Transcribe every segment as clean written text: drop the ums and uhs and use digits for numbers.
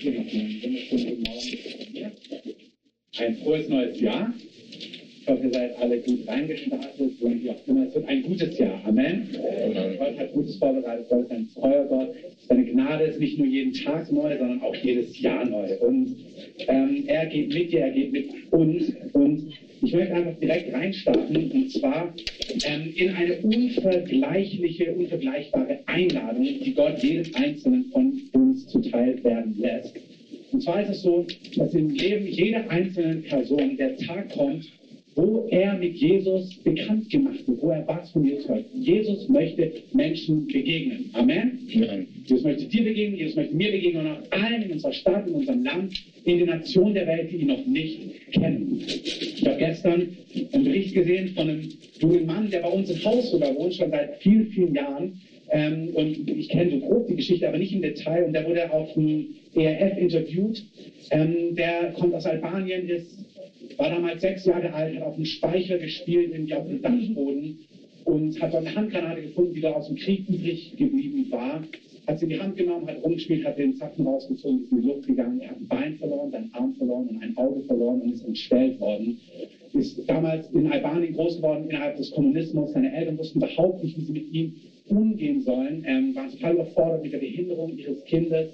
Wunderschönen guten Morgen. Ein frohes neues Jahr. Ich hoffe, ihr seid alle gut reingestartet und wie auch immer. Es wird ein gutes Jahr. Amen. Gott hat Gutes vorbereitet. Gott ist ein treuer Gott. Seine Gnade ist nicht nur jeden Tag neu, sondern auch jedes Jahr neu. Und er geht mit dir, er geht mit uns. Und ich möchte einfach direkt reinstarten, und zwar in eine unvergleichbare Einladung, die Gott jedem Einzelnen von uns zuteil werden lässt. Und zwar ist es so, dass im Leben jeder einzelnen Person der Tag kommt, wo er mit Jesus bekannt gemacht wird, wo er was von Jesus hört. Jesus möchte Menschen begegnen. Amen? Ja. Jesus möchte dir begegnen, Jesus möchte mir begegnen und auch allen in unserer Stadt, in unserem Land, in den Nationen der Welt, die ihn noch nicht kennen. Ich habe gestern einen Bericht gesehen von einem jungen Mann, der bei uns im Haus sogar wohnt, schon seit vielen, vielen Jahren. Und ich kenne so grob die Geschichte, aber nicht im Detail. Und der wurde auf dem ERF interviewt. Der kommt aus Albanien, war damals 6 Jahre alt, hat auf dem Speicher gespielt, irgendwie auf dem Dachboden und hat dort eine Handgranate gefunden, die da aus dem Krieg übrig geblieben war. Hat sie in die Hand genommen, hat rumgespielt, hat den Zapfen rausgezogen, ist in die Luft gegangen. Er hat ein Bein verloren, seinen Arm verloren und ein Auge verloren und ist entstellt worden. Ist damals in Albanien groß geworden, innerhalb des Kommunismus. Seine Eltern wussten überhaupt nicht, wie sie mit ihm umgehen sollen, waren total überfordert mit der Behinderung ihres Kindes.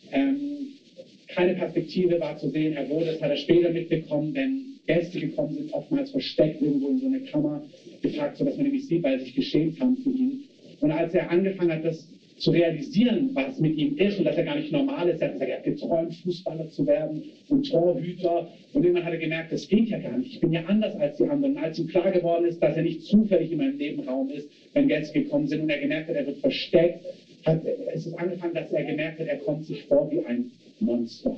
Keine Perspektive war zu sehen. Das hat er später mitbekommen, wenn Gäste gekommen sind, oftmals versteckt irgendwo in so eine Kammer gepackt, sodass man nämlich sieht, weil er sich geschämt haben für ihn. Und als er angefangen hat, das zu realisieren, was mit ihm ist und dass er gar nicht normal ist, er hat gesagt, er hat geträumt, Fußballer zu werden und Torhüter. Und irgendwann hat er gemerkt, das geht ja gar nicht. Ich bin ja anders als die anderen. Und als ihm klar geworden ist, dass er nicht zufällig in meinem Nebenraum ist, wenn Gäste gekommen sind und er gemerkt hat, er wird versteckt, es ist angefangen, dass er gemerkt hat, er kommt sich vor wie ein Monster.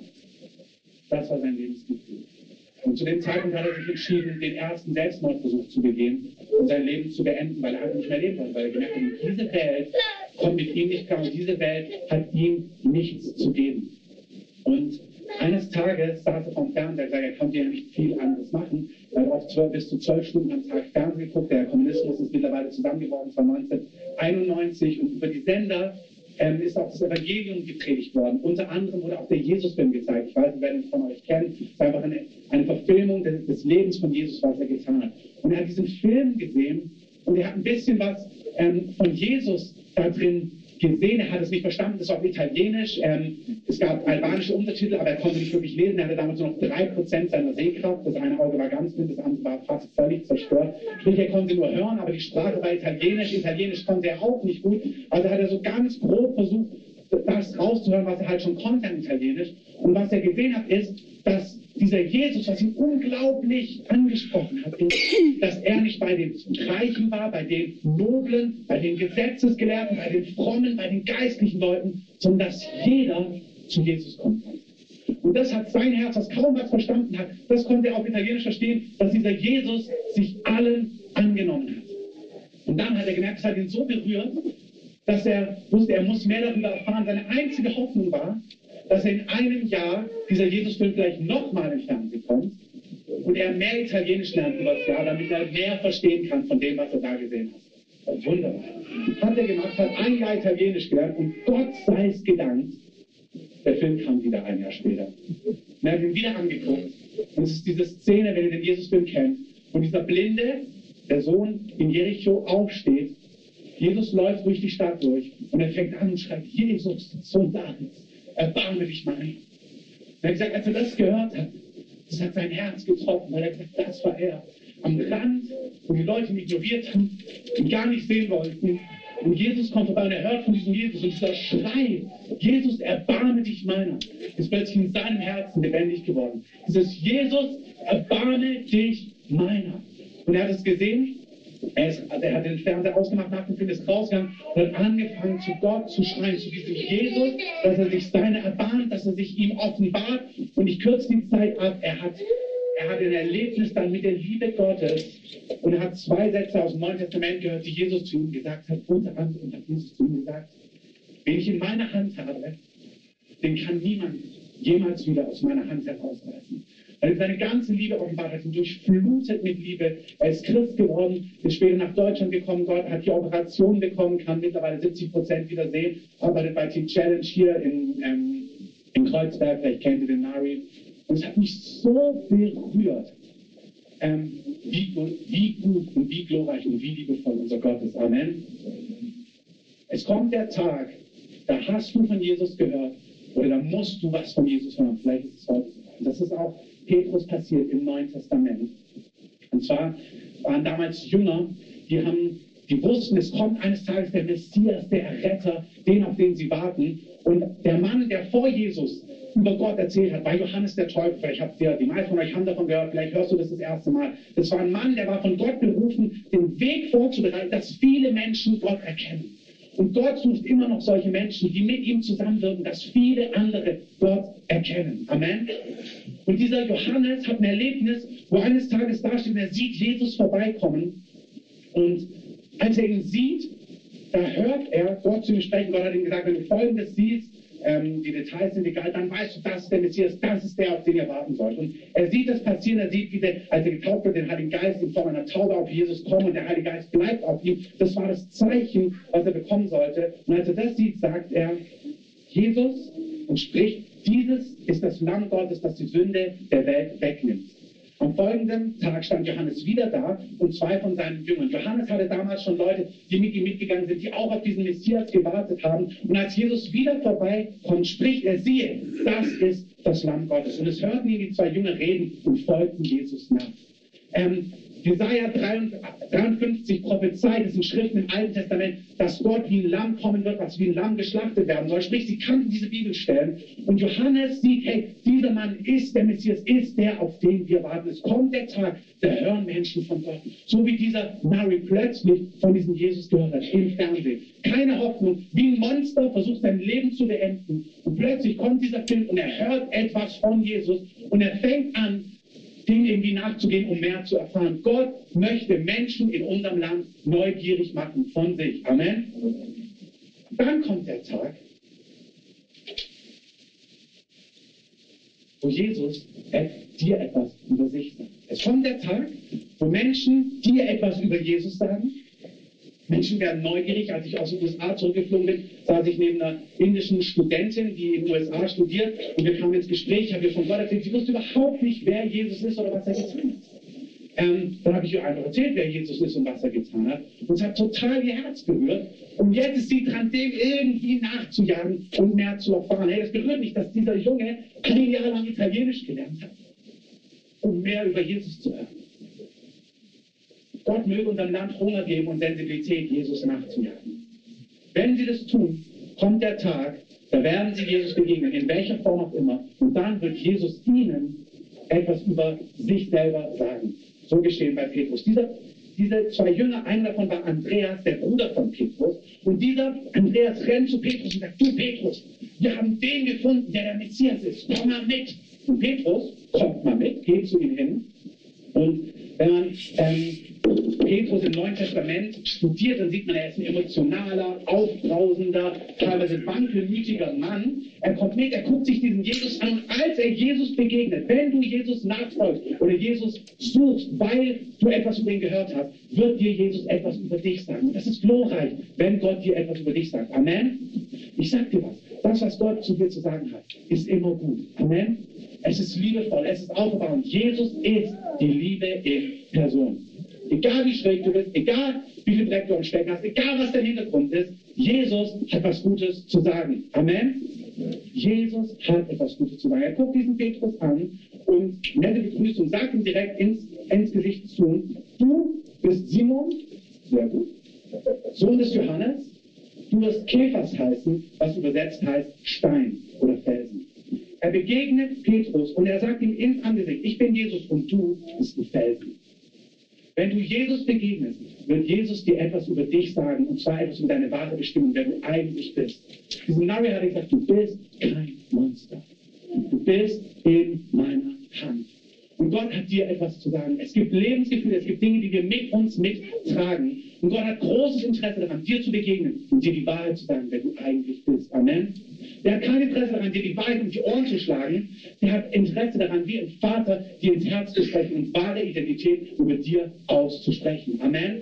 Das war sein Lebensgefühl. Und zu dem Zeitpunkt hat er sich entschieden, den ersten Selbstmordversuch zu begehen und sein Leben zu beenden, weil er halt nicht mehr leben wollte, weil er gemerkt hat, diese Welt kommt mit ihm nicht klar und diese Welt hat ihm nichts zu geben. Und eines Tages saß er vom Fernseher und sagte, er konnte ja nicht viel anderes machen. Er hat oft bis zu 12 Stunden am Tag Fernsehen geguckt. Der Kommunismus ist mittlerweile zusammengebrochen, es war 1991 und über die Sender ist auch das Evangelium gepredigt worden. Unter anderem wurde auch der Jesusfilm gezeigt. Ich weiß nicht, wer den von euch kennt. Es ist einfach eine Verfilmung des Lebens von Jesus, was er getan hat. Und er hat diesen Film gesehen und er hat ein bisschen was von Jesus da drin gesehen. Er hat es nicht verstanden, das war auf Italienisch. Es gab albanische Untertitel, aber er konnte nicht wirklich lesen. Er hatte damals nur noch 3% seiner Sehkraft. Das eine Auge war ganz blind, das andere war fast völlig zerstört. Sprich, er konnte nur hören, aber die Sprache war Italienisch. Italienisch konnte er auch nicht gut. Also hat er so ganz grob versucht, das rauszuhören, was er halt schon konnte an Italienisch. Und was er gesehen hat, ist, dass dieser Jesus, was ihn unglaublich angesprochen hat, ist, dass er nicht bei den Reichen war, bei den Noblen, bei den Gesetzesgelehrten, bei den Frommen, bei den geistlichen Leuten, sondern dass jeder zu Jesus kommen kann. Und das hat sein Herz, das kaum was verstanden hat, das konnte er auf Italienisch verstehen, dass dieser Jesus sich allen angenommen hat. Und dann hat er gemerkt, es hat ihn so berührt, dass er wusste, er muss mehr darüber erfahren. Seine einzige Hoffnung war, dass er in einem Jahr dieser Jesusfilm vielleicht nochmal im Fernsehen kommt und er mehr Italienisch lernt über das Jahr, damit er mehr verstehen kann von dem, was er da gesehen hat. Wunderbar. Hat er gemacht, hat ein Jahr Italienisch gelernt und Gott sei es gedankt, der Film kam wieder ein Jahr später. Und er hat ihn wieder angeguckt und es ist diese Szene, wenn ihr den Jesusfilm kennt, wo dieser Blinde, der Sohn in Jericho aufsteht, Jesus läuft durch die Stadt durch und er fängt an und schreit, Jesus, Sohn Davids, erbarme dich meiner. Er hat gesagt, als er das gehört hat, das hat sein Herz getroffen, weil er gesagt hat, das war er. Am Rand, wo die Leute ihn ignoriert haben und gar nicht sehen wollten. Und Jesus kommt vorbei und er hört von diesem Jesus und dieser Schrei, Jesus, erbarme dich meiner, ist plötzlich in seinem Herzen lebendig geworden. Dieses Jesus, erbarme dich meiner. Und er hat es gesehen. Er hat den Fernseher ausgemacht, nach dem Film ist rausgegangen und hat angefangen, zu Gott zu schreien, zu diesem Jesus, dass er sich seiner erbarmt, dass er sich ihm offenbart. Und ich kürze die Zeit ab. Er hat ein Erlebnis dann mit der Liebe Gottes und er hat 2 Sätze aus dem Neuen Testament gehört, die Jesus zu ihm gesagt hat. Unter anderem hat Jesus zu ihm gesagt, wen ich in meiner Hand habe, den kann niemand jemals wieder aus meiner Hand herausreißen. Er hat seine ganze Liebe offenbart, hat ihn durchflutet mit Liebe. Er ist Christ geworden, ist später nach Deutschland gekommen. Gott hat die Operation bekommen, kann mittlerweile 70% wieder sehen. Arbeitet bei Team Challenge hier in in Kreuzberg, vielleicht kennt ihr den Nari. Und es hat mich so berührt, wie gut und wie glorreich und wie liebevoll unser Gott ist. Amen. Es kommt der Tag, da hast du von Jesus gehört oder da musst du was von Jesus hören. Vielleicht ist es heute so. Und das ist auch Petrus passiert im Neuen Testament. Und zwar waren damals Jünger, die wussten, es kommt eines Tages der Messias, der Erretter, auf den sie warten. Und der Mann, der vor Jesus über Gott erzählt hat, war Johannes der Täufer. Vielleicht habt ihr, die meisten von euch haben davon gehört, vielleicht hörst du das erste Mal. Das war ein Mann, der war von Gott berufen, den Weg vorzubereiten, dass viele Menschen Gott erkennen. Und Gott sucht immer noch solche Menschen, die mit ihm zusammenwirken, dass viele andere Gott erkennen. Amen. Und dieser Johannes hat ein Erlebnis, wo eines Tages dasteht, und er sieht Jesus vorbeikommen. Und als er ihn sieht, da hört er Gott zu ihm sprechen. Gott hat ihm gesagt, wenn du Folgendes siehst, die Details sind egal, dann weißt du, das ist der Messias, das ist der, auf den ihr warten sollt. Und er sieht das passieren, er sieht, als er getauft wird, den Heiligen Geist in Form einer Taube auf Jesus kommen und der Heilige Geist bleibt auf ihm. Das war das Zeichen, was er bekommen sollte. Und als er das sieht, sagt er, Jesus, und spricht, dieses ist das Lamm Gottes, das die Sünde der Welt wegnimmt. Am folgenden Tag stand Johannes wieder da und zwei von seinen Jüngern. Johannes hatte damals schon Leute, die mit ihm mitgegangen sind, die auch auf diesen Messias gewartet haben. Und als Jesus wieder vorbeikommt, spricht er, siehe, das ist das Lamm Gottes. Und es hörten ihn die zwei Jünger reden und folgten Jesus nach. Jesaja 53 prophezeit, das sind Schriften im Alten Testament, dass Gott wie ein Lamm kommen wird, was wie ein Lamm geschlachtet werden soll. Sprich, sie kannten diese Bibelstellen. Und Johannes sieht, hey, dieser Mann ist der Messias, ist der, auf den wir warten. Es kommt der Tag, da hören Menschen von Gott. So wie dieser Mary plötzlich von diesem Jesus gehört hat, im Fernsehen. Keine Hoffnung, wie ein Monster versucht sein Leben zu beenden. Und plötzlich kommt dieser Film und er hört etwas von Jesus und er fängt an, dem irgendwie nachzugehen, um mehr zu erfahren. Gott möchte Menschen in unserem Land neugierig machen von sich. Amen. Dann kommt der Tag, wo Jesus dir etwas über sich sagt. Es kommt der Tag, wo Menschen dir etwas über Jesus sagen. Menschen werden neugierig. Als ich aus den USA zurückgeflogen bin, saß ich neben einer indischen Studentin, die in den USA studiert, und wir kamen ins Gespräch. Ich habe ihr von Gott erzählt. Sie wusste überhaupt nicht, wer Jesus ist oder was er getan hat. Dann habe ich ihr einfach erzählt, wer Jesus ist und was er getan hat. Und es hat total ihr Herz berührt. Und jetzt ist sie dran, dem irgendwie nachzujagen und mehr zu erfahren. Hey, das berührt mich, dass dieser Junge 1 Jahr lang Italienisch gelernt hat, um mehr über Jesus zu hören. Gott möge unserem Land Hunger geben und Sensibilität, Jesus nachzujagen. Wenn sie das tun, kommt der Tag, da werden sie Jesus begegnen, in welcher Form auch immer. Und dann wird Jesus ihnen etwas über sich selber sagen. So geschehen bei Petrus. Diese zwei Jünger, einer davon war Andreas, der Bruder von Petrus. Und dieser Andreas rennt zu Petrus und sagt, du Petrus, wir haben den gefunden, der Messias ist. Komm mal mit. Und Petrus kommt mal mit, geht zu ihm hin. Und wenn man Petrus im Neuen Testament studiert, dann sieht man, er ist ein emotionaler, aufbrausender, teilweise wankelmütiger Mann. Er kommt mit, er guckt sich diesen Jesus an. Und als er Jesus begegnet, wenn du Jesus nachfolgst oder Jesus suchst, weil du etwas über ihn gehört hast, wird dir Jesus etwas über dich sagen. Und das ist glorreich, wenn Gott dir etwas über dich sagt. Amen. Ich sag dir was. Das, was Gott zu dir zu sagen hat, ist immer gut. Amen. Es ist liebevoll, es ist aufbauend. Jesus ist die Liebe in Person. Egal wie schräg du bist, egal wie viel Dreck du am Stecken hast, egal was der Hintergrund ist, Jesus hat was Gutes zu sagen. Amen? Jesus hat etwas Gutes zu sagen. Er guckt diesen Petrus an und nette Begrüßung, sagt ihm direkt ins Gesicht zu, du bist Simon, sehr gut, Sohn des Johannes, du wirst Kephas heißen, was übersetzt heißt Stein oder Felsen. Er begegnet Petrus und er sagt ihm ins Angesicht, ich bin Jesus und du bist ein Felsen. Wenn du Jesus begegnest, wird Jesus dir etwas über dich sagen, und zwar etwas über deine wahre Bestimmung, wer du eigentlich bist. Diesem Nari hat gesagt, du bist kein Monster. Du bist in meiner Hand. Und Gott hat dir etwas zu sagen. Es gibt Lebensgefühle, es gibt Dinge, die wir mit uns mittragen. Und Gott hat großes Interesse daran, dir zu begegnen und dir die Wahrheit zu sagen, wer du eigentlich bist. Amen. Der hat kein Interesse daran, dir die Wahrheit in die Ohren zu schlagen. Der hat Interesse daran, wie ein Vater dir ins Herz zu sprechen und wahre Identität über dir auszusprechen. Amen.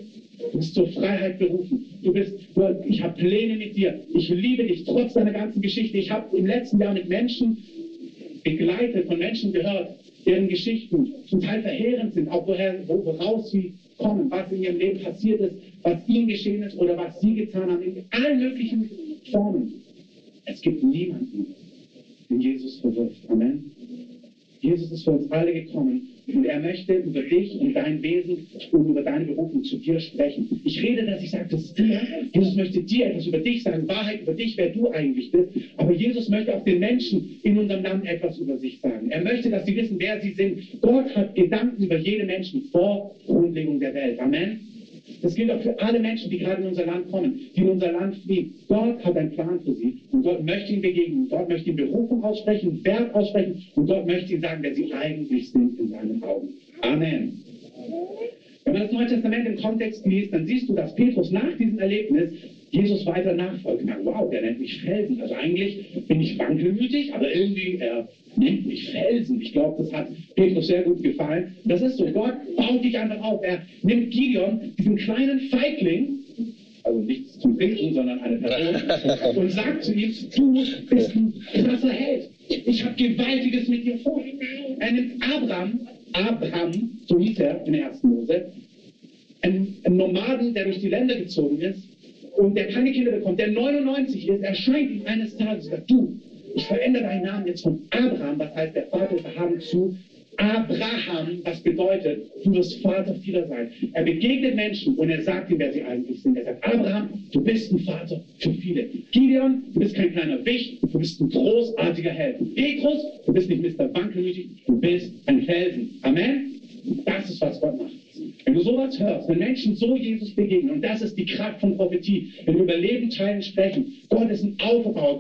Du bist zur Freiheit berufen. Ich habe Pläne mit dir. Ich liebe dich trotz deiner ganzen Geschichte. Ich habe im letzten Jahr mit Menschen begleitet, von Menschen gehört, deren Geschichten zum Teil verheerend sind, auch woraus sie kommen, was in ihrem Leben passiert ist, was ihnen geschehen ist oder was sie getan haben, in allen möglichen Formen. Es gibt niemanden, den Jesus verwirft. Amen. Jesus ist für uns alle gekommen und er möchte über dich und dein Wesen und über deine Berufung zu dir sprechen. Ich rede, dass ich sage, das ist dir. Jesus möchte dir etwas über dich sagen, Wahrheit über dich, wer du eigentlich bist. Aber Jesus möchte auch den Menschen in unserem Land etwas über sich sagen. Er möchte, dass sie wissen, wer sie sind. Gott hat Gedanken über jede Menschen vor Grundlegung der Welt. Amen. Das gilt auch für alle Menschen, die gerade in unser Land kommen, die in unser Land fliehen. Gott hat einen Plan für sie und Gott möchte ihnen begegnen. Gott möchte ihnen Berufung aussprechen, Wert aussprechen und Gott möchte ihnen sagen, wer sie eigentlich sind in seinen Augen. Amen. Wenn man das Neue Testament im Kontext liest, dann siehst du, dass Petrus nach diesem Erlebnis Jesus weiter nachfolgt. Wow, der nennt mich Felsen. Also eigentlich bin ich wankelmütig, aber irgendwie, er nennt mich Felsen. Ich glaube, das hat Petrus sehr gut gefallen. Das ist so, Gott baut dich einfach auf. Er nimmt Gideon, diesen kleinen Feigling, also nichts zum Trinken, sondern eine Person, und sagt zu ihm, du bist ein krasser Held. Ich habe Gewaltiges mit dir vor. Er nimmt Abraham, so hieß er in 1. Mose, ein Nomaden, der durch die Länder gezogen ist und der keine Kinder bekommt, der 99 ist, erscheint ihm eines Tages und sagt, du, ich verändere deinen Namen jetzt von Abraham, was heißt der Vater ist Abraham, zu Abraham, was bedeutet, du wirst Vater vieler sein. Er begegnet Menschen und er sagt ihnen, wer sie eigentlich sind. Er sagt, Abraham, du bist ein Vater für viele. Gideon, du bist kein kleiner Wicht, du bist ein großartiger Held. Petrus, du bist nicht Mr. Wankelmütig, du bist ein Felsen. Amen? Das ist, was Gott macht. Wenn du sowas hörst, wenn Menschen so Jesus begegnen, und das ist die Kraft von Prophetie, wenn wir über Leben teilen sprechen, Gott ist ein Aufbauer,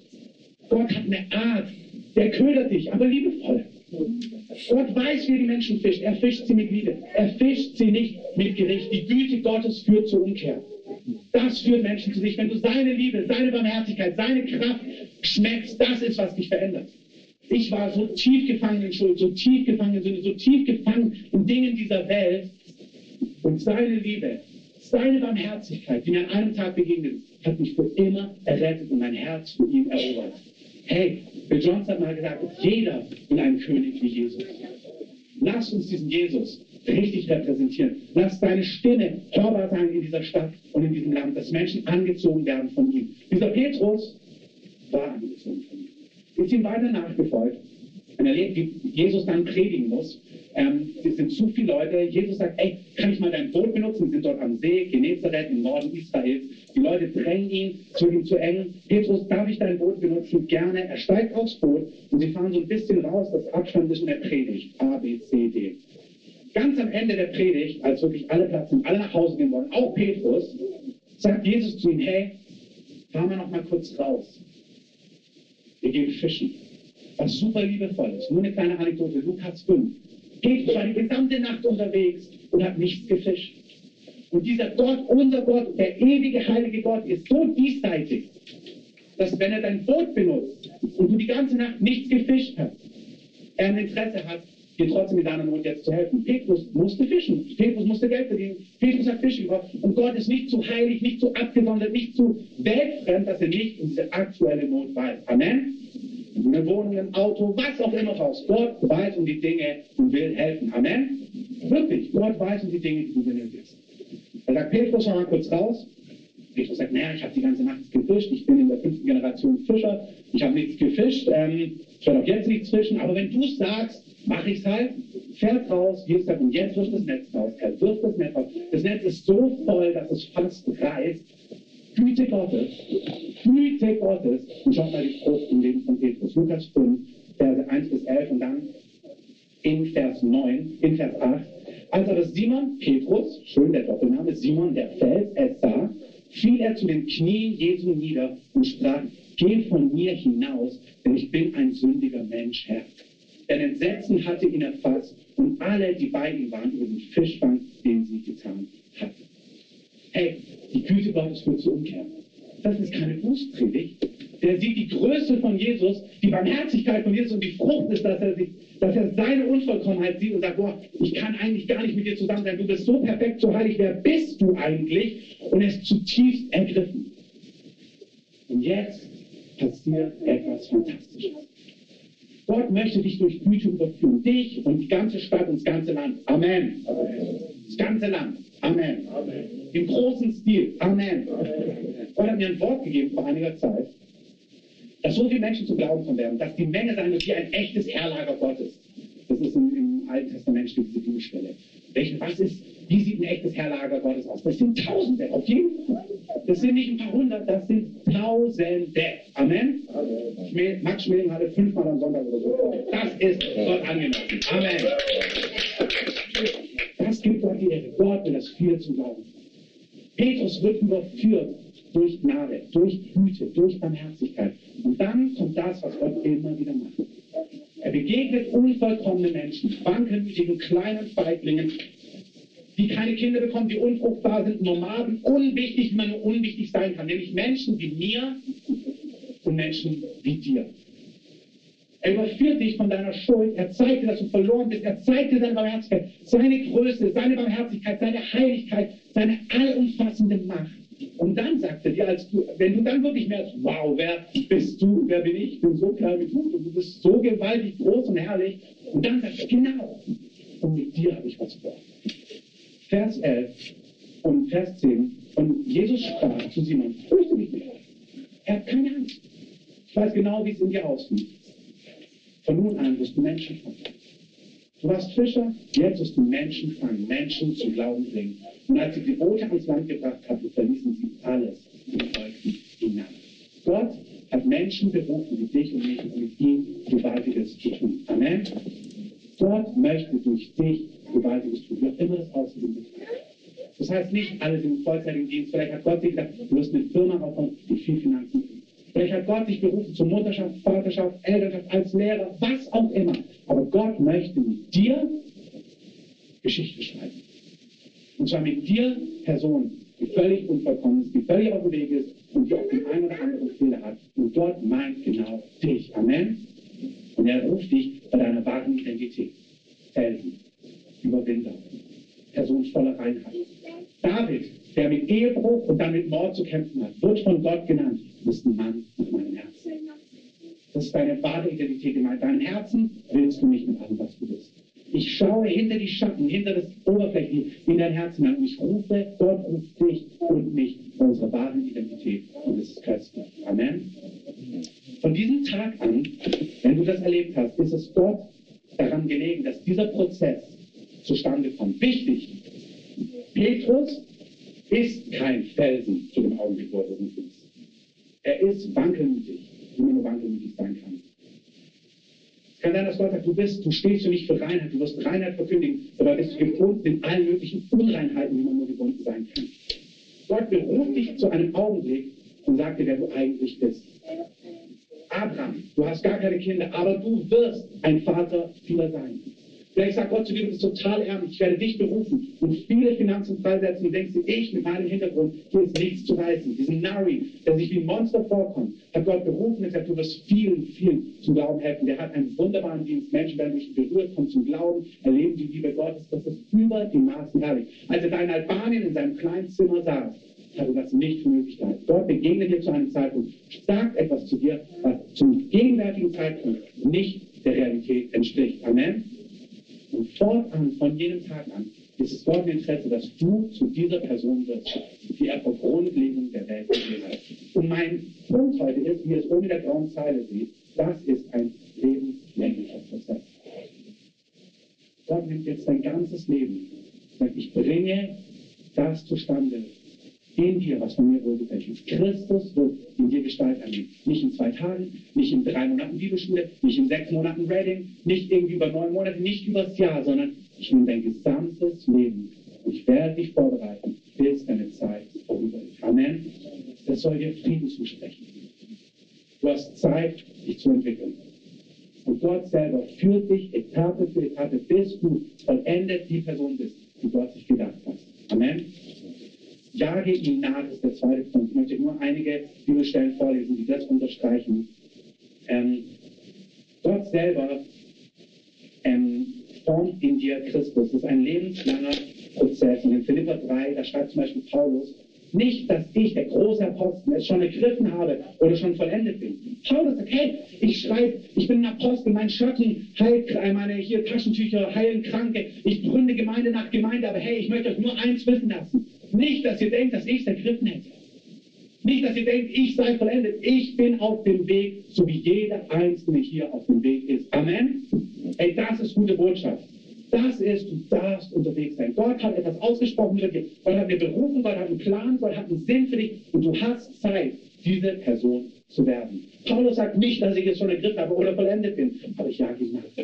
Gott hat eine Art, der ködert dich, aber liebevoll. Gott weiß, wie er die Menschen fischt. Er fischt sie mit Liebe. Er fischt sie nicht mit Gericht. Die Güte Gottes führt zur Umkehr. Das führt Menschen zu sich. Wenn du seine Liebe, seine Barmherzigkeit, seine Kraft schmeckst, das ist, was dich verändert. Ich war so tief gefangen in Schuld, so tief gefangen in Sünde, so tief gefangen in Dingen dieser Welt. Und seine Liebe, seine Barmherzigkeit, die mir an einem Tag begegnet, hat mich für immer errettet und mein Herz für ihn erobert. Hey, Bill Johnson hat mal gesagt, jeder will einen König wie Jesus. Lass uns diesen Jesus richtig repräsentieren. Lass deine Stimme hörbar sein in dieser Stadt und in diesem Land, dass Menschen angezogen werden von ihm. Dieser Petrus war angezogen von ihm. Ist ihm weiter nachgefolgt. Und er erlebt, wie Jesus dann predigen muss. Es sind zu viele Leute. Jesus sagt, ey, kann ich mal dein Boot benutzen? Sie sind dort am See, Genezareth im Norden Israels. Die Leute drängen ihn, es wird ihm zu eng. Petrus, darf ich dein Boot benutzen? Gerne. Er steigt aufs Boot und sie fahren so ein bisschen raus, das Abstand ist in der Predigt. A, B, C, D. Ganz am Ende der Predigt, als wirklich alle Platz sind, alle nach Hause gehen wollen, auch Petrus, sagt Jesus zu ihm, hey, fahren wir noch mal kurz raus. Wir gehen fischen. Was super liebevoll ist. Nur eine kleine Anekdote, Lukas 5. Petrus war die gesamte Nacht unterwegs und hat nichts gefischt. Und dieser Gott, unser Gott, der ewige, heilige Gott, ist so diesseitig, dass wenn er dein Boot benutzt und du die ganze Nacht nichts gefischt hast, er ein Interesse hat, dir trotzdem mit deiner Not jetzt zu helfen. Petrus musste fischen. Petrus musste Geld verdienen. Petrus hat Fisch gebraucht. Und Gott ist nicht zu heilig, nicht zu abgesondert, nicht zu weltfremd, dass er nicht um diese aktuelle Not weiß. Amen? Eine Wohnung, ein Auto, was auch immer brauchst. Gott weiß um die Dinge und will helfen. Amen? Wirklich, Gott weiß um die Dinge, die du benötigst. Er sagt, Petrus, schau mal kurz raus. Petrus sagt, naja, ich habe die ganze Nacht gefischt. Ich bin in der 5. Generation Fischer. Ich habe nichts gefischt. Ich werde auch jetzt nichts fischen. Aber wenn du es sagst, mache ich es halt. Fährt raus. Jesus sagt, und jetzt wirft das Netz raus. Er wirft das Netz raus. Das Netz ist so voll, dass es fast reißt. Güte Gottes. Güte Gottes. Und schaut mal die Frucht im Leben von Petrus. Lukas 5, Verse 1 bis 11 und dann in Vers 9, in Vers 8. Als aber Simon Petrus, schön der Doppelname, Simon der Fels, es sah, fiel er zu den Knien Jesu nieder und sprach, geh von mir hinaus, denn ich bin ein sündiger Mensch, Herr. Denn Entsetzen hatte ihn erfasst und alle, die bei ihm waren, über den Fischfang, den sie getan hatten. Hey, die Güte Gottes führt zur Umkehr. Das ist keine Bußpredigt, der sieht die Größe von Jesus, die Barmherzigkeit von Jesus und die Frucht ist, dass er seine Unvollkommenheit sieht und sagt, boah, ich kann eigentlich gar nicht mit dir zusammen sein, du bist so perfekt, so heilig, wer bist du eigentlich? Und er ist zutiefst ergriffen. Und jetzt passiert etwas Fantastisches. Gott möchte dich durch Güte überführen, dich und die ganze Stadt und das ganze Land. Amen. Das ganze Land. Amen. Im großen Stil. Amen. Gott hat mir ein Wort gegeben vor einiger Zeit, dass so viele Menschen zu glauben kommen werden, dass die Menge sein wird wie ein echtes Heerlager Gottes. Das ist im Alten Testament steht diese Bibelstelle. Wie sieht ein echtes Heerlager Gottes aus? Das sind Tausende, auf jeden Fall. Das sind nicht ein paar hundert, das sind Tausende. Amen. Max Schmeling hatte 5-mal am Sonntag oder so. Das ist Gott angemessen. Amen. Das gibt Gott die Ehre. Gott will das viele zu glauben. Petrus wird überführt durch Gnade, durch Güte, durch Barmherzigkeit. Und dann kommt das, was Gott immer wieder macht. Er begegnet unvollkommenen Menschen, wankelmütigen kleinen Feiglingen, die keine Kinder bekommen, die unfruchtbar sind, Nomaden, unwichtig, wie man nur unwichtig sein kann, nämlich Menschen wie mir und Menschen wie dir. Er überführt dich von deiner Schuld, er zeigt dir, dass du verloren bist, er zeigt dir seine Barmherzigkeit, seine Größe, seine Barmherzigkeit, seine Heiligkeit, seine allumfassende Macht. Und dann sagt er dir, wenn du dann wirklich merkst, wow, wer bist du, wer bin ich bin so klein wie du und du bist so gewaltig groß und herrlich. Und dann sagt er, genau, und mit dir habe ich was vor. Vers 11 und Vers 10. Und Jesus sprach zu Simon, fürchte dich nicht. Er hat keine Angst. Ich weiß genau, wie es in dir aussieht. Von nun an wirst du Menschen fangen. Du warst Fischer, jetzt wirst du Menschen fangen, Menschen zum Glauben bringen. Und als sie die Boote ans Land gebracht hatten, verließen sie alles und folgten ihm nach. Gott hat Menschen berufen, wie dich und mich, um mit ihm Gewaltiges zu tun. Amen. Gott möchte durch dich Gewaltiges tun, wie auch immer das aussieht. Das heißt nicht, alle sind im vollzeitigen Dienst. Vielleicht hat Gott dir gesagt, du wirst eine Firma aufbauen, die viel Finanzen bringt. Vielleicht hat Gott dich berufen zur Mutterschaft, Vaterschaft, Elternschaft, als Lehrer, was auch immer. Aber Gott möchte mit dir Geschichte schreiben. Und zwar mit dir, Person, die völlig unvollkommen ist, die völlig auf dem Weg ist und die auch den einen oder anderen Fehler hat. Und Gott meint genau dich. Amen. Und er ruft dich bei deiner wahren Identität. Felsen, Überwinder, Person voller Reinheit. David, der mit Ehebruch und dann mit Mord zu kämpfen hat, wird von Gott genannt. Du bist ein Mann nach meinem Herzen. Das ist deine wahre Identität. In deinem Herzen willst du mich mit allem, was du bist. Ich schaue hinter die Schatten, hinter das Oberflächliche in dein Herz hinein und ich rufe, Gott ruft dich und mich bei unserer wahren Identität. Und das ist köstlich. Amen. Von diesem Tag an, wenn du das erlebt hast, ist es Gott daran gelegen, dass dieser Prozess zustande kommt. Wichtig, Petrus ist kein Felsen zu dem Augenblick, wo er berufen ist. Er ist wankelmütig, wie man nur wankelmütig sein kann. Es kann sein, dass Gott sagt, du stehst du nicht für Reinheit, du wirst Reinheit verkündigen, aber bist du gebunden in allen möglichen Unreinheiten, wie man nur gebunden sein kann. Gott beruft dich zu einem Augenblick und sagt dir, wer du eigentlich bist. Abraham, du hast gar keine Kinder, aber du wirst ein Vater vieler sein. Vielleicht sagt Gott zu dir, du bist total ärmlich, ich werde dich berufen und viele Finanzen freisetzen und denkst dir, ich mit meinem Hintergrund, hier ist nichts zu reißen. Diesen Nari, der sich wie ein Monster vorkommt, hat Gott berufen und gesagt, du wirst vielen zum Glauben helfen. Der hat einen wunderbaren Dienst. Menschen werden durch ihn berührt, kommen zum Glauben, erleben die Liebe Gottes. Das ist über die Maßen herrlich. Als er da in Albanien in seinem kleinen Zimmer saß, hatte das nicht für möglich gehalten. Gott begegnet dir zu einem Zeitpunkt, sagt etwas zu dir, was zum gegenwärtigen Zeitpunkt nicht der Realität entspricht. Amen. Und fortan, von jenem Tag an, ist es Gott im Interesse, dass du zu dieser Person wirst, die er vor Grundlegung der Welt gegeben hat. Und mein Punkt heute ist, wie ihr es oben in der grauen Zeile seht, das ist ein lebenslänglicher Prozess. Gott nimmt jetzt dein ganzes Leben und sagt, ich bringe das zustande in dir, was von mir wohlgefällt ist. Christus wird in dir Gestalt annehmen. Nicht in 2 Tagen, nicht in 3 Monaten Bibelschule, nicht in 6 Monaten Reading, nicht irgendwie über 9 Monate, nicht übers Jahr, sondern ich nehme dein gesamtes Leben und ich werde dich vorbereiten, bis deine Zeit vorüber ist. Amen. Das soll dir Frieden zusprechen. Du hast Zeit, dich zu entwickeln. Und Gott selber führt dich Etappe für Etappe, bis du vollendet die Person bist, die Gott sich gedacht hat. Amen. Jage ihm nach, ist der zweite Punkt. Ich möchte nur einige Bibelstellen vorlesen, die das unterstreichen. Gott selber formt in dir Christus. Das ist ein lebenslanger Prozess. Und in Philipper 3, da schreibt zum Beispiel Paulus, nicht, dass ich, der große Apostel, es schon ergriffen habe oder schon vollendet bin. Paulus sagt, hey, ich bin ein Apostel, mein Schatten heilt meine hier Taschentücher, heilen Kranke, ich gründe Gemeinde nach Gemeinde, aber hey, ich möchte euch nur eins wissen lassen. Nicht, dass ihr denkt, dass ich es ergriffen hätte. Nicht, dass ihr denkt, ich sei vollendet. Ich bin auf dem Weg, so wie jeder Einzelne hier auf dem Weg ist. Amen? Hey, das ist gute Botschaft. Das ist, du darfst unterwegs sein. Gott hat etwas ausgesprochen für dich. Gott hat eine Berufung, Gott hat einen Plan, Gott hat einen Sinn für dich und du hast Zeit, diese Person zu werden. Paulus sagt nicht, dass ich es schon ergriffen habe oder vollendet bin, aber ich jage ihm nach.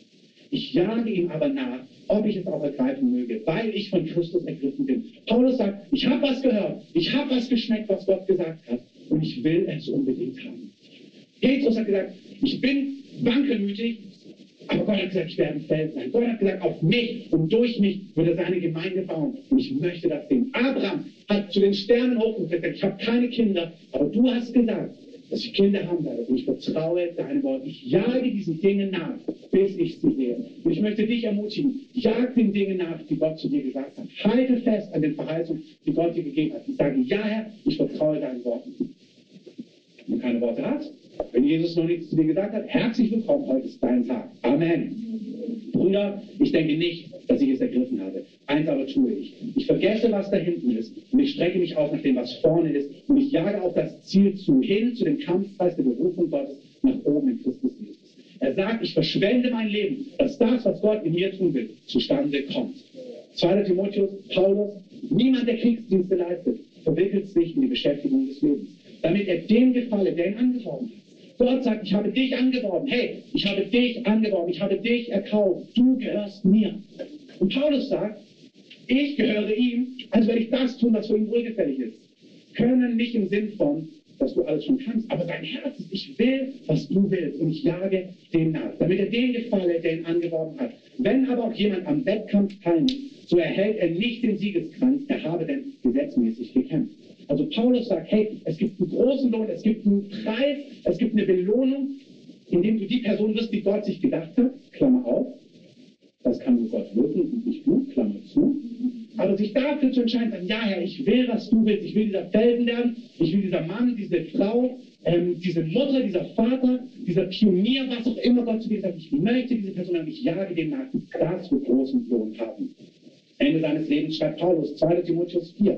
Ich jage ihm aber nach, ob ich es auch ergreifen möge, weil ich von Christus ergriffen bin. Paulus sagt, ich habe was gehört, ich habe was geschmeckt, was Gott gesagt hat und ich will es unbedingt haben. Petrus hat gesagt, ich bin wankelmütig, aber Gott hat gesagt, ich werde ein Fels sein. Gott hat gesagt, auf mich und durch mich wird er seine Gemeinde bauen. Und ich möchte das sehen. Abraham hat zu den Sternen hochgeguckt und gesagt, ich habe keine Kinder, aber du hast gesagt, dass ich Kinder haben werde. Und ich vertraue deinem Wort. Ich jage diesen Dingen nach, bis ich sie sehe. Und ich möchte dich ermutigen, jag den Dingen nach, die Gott zu dir gesagt hat. Halte fest an den Verheißungen, die Gott dir gegeben hat. Und sage, ja Herr, ich vertraue deinen Worten. Wenn du keine Worte hast, wenn Jesus noch nichts zu dir gesagt hat, herzlich willkommen, heute ist dein Tag. Amen. Brüder, ich denke nicht, dass ich es ergriffen habe. Eins aber tue ich. Ich vergesse, was da hinten ist und ich strecke mich aus nach dem, was vorne ist und ich jage auf das Ziel hin zu dem Kampfpreis der Berufung Gottes nach oben in Christus Jesus. Er sagt, ich verschwende mein Leben, dass das, was Gott in mir tun will, zustande kommt. 2. Timotheus, Paulus, niemand, der Kriegsdienste leistet, verwickelt sich in die Beschäftigung des Lebens, damit er dem gefalle, der ihn angeworben hat. Gott sagt, ich habe dich angeworben. Hey, ich habe dich angeworben. Ich habe dich erkauft. Du gehörst mir. Und Paulus sagt, ich gehöre ihm, also werde ich das tun, was für ihn wohlgefällig ist. Können nicht im Sinn von, dass du alles schon kannst, aber dein Herz ist, ich will, was du willst und ich jage dem nach, damit er dem gefalle, der ihn angeworben hat. Wenn aber auch jemand am Wettkampf teilnimmt, so erhält er nicht den Siegeskranz, er habe denn gesetzmäßig gekämpft. Also Paulus sagt, hey, es gibt einen großen Lohn, es gibt einen Preis, es gibt eine Belohnung, indem du die Person wirst, die Gott sich gedacht hat, Klammer auf, das kann nur Gott wirken und nicht du, Klammer zu, aber sich dafür zu entscheiden, sagen, ja Herr, ich will, was du willst, ich will dieser Felsen werden, ich will dieser Mann, diese Frau, diese Mutter, dieser Vater, dieser Pionier, was auch immer Gott zu dir sagt, ich möchte diese Person haben, ich jage dem nach, das wird großen Lohn haben. Ende seines Lebens schreibt Paulus, 2. Timotheus 4.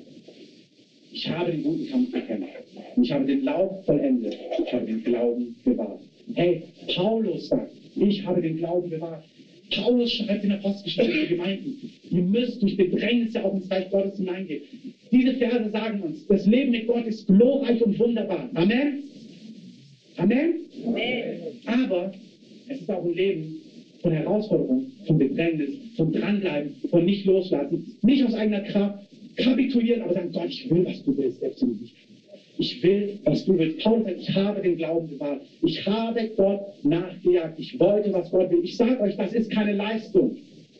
Ich habe den guten Kampf gekämpft und ich habe den Lauf vollendet, ich habe den Glauben bewahrt. Hey, Paulus sagt, ich habe den Glauben bewahrt. Paulus schreibt in der Apostelgeschichte für Gemeinden, ihr müsst durch Bedrängnisse auch ins Reich Gottes hineingehen. Diese Verse sagen uns, das Leben mit Gott ist glorreich und wunderbar. Amen? Amen? Amen. Aber es ist auch ein Leben von Herausforderung, von Bedrängnis, von Dranbleiben, von nicht loslassen, nicht aus eigener Kraft, kapitulieren, aber sagen, Gott, ich will, was du willst, selbst wenn ich nicht kann. Ich will, was du willst. Paulus sagt, ich habe den Glauben bewahrt. Ich habe Gott nachgejagt. Ich wollte, was Gott will. Ich sage euch, das ist keine Leistung.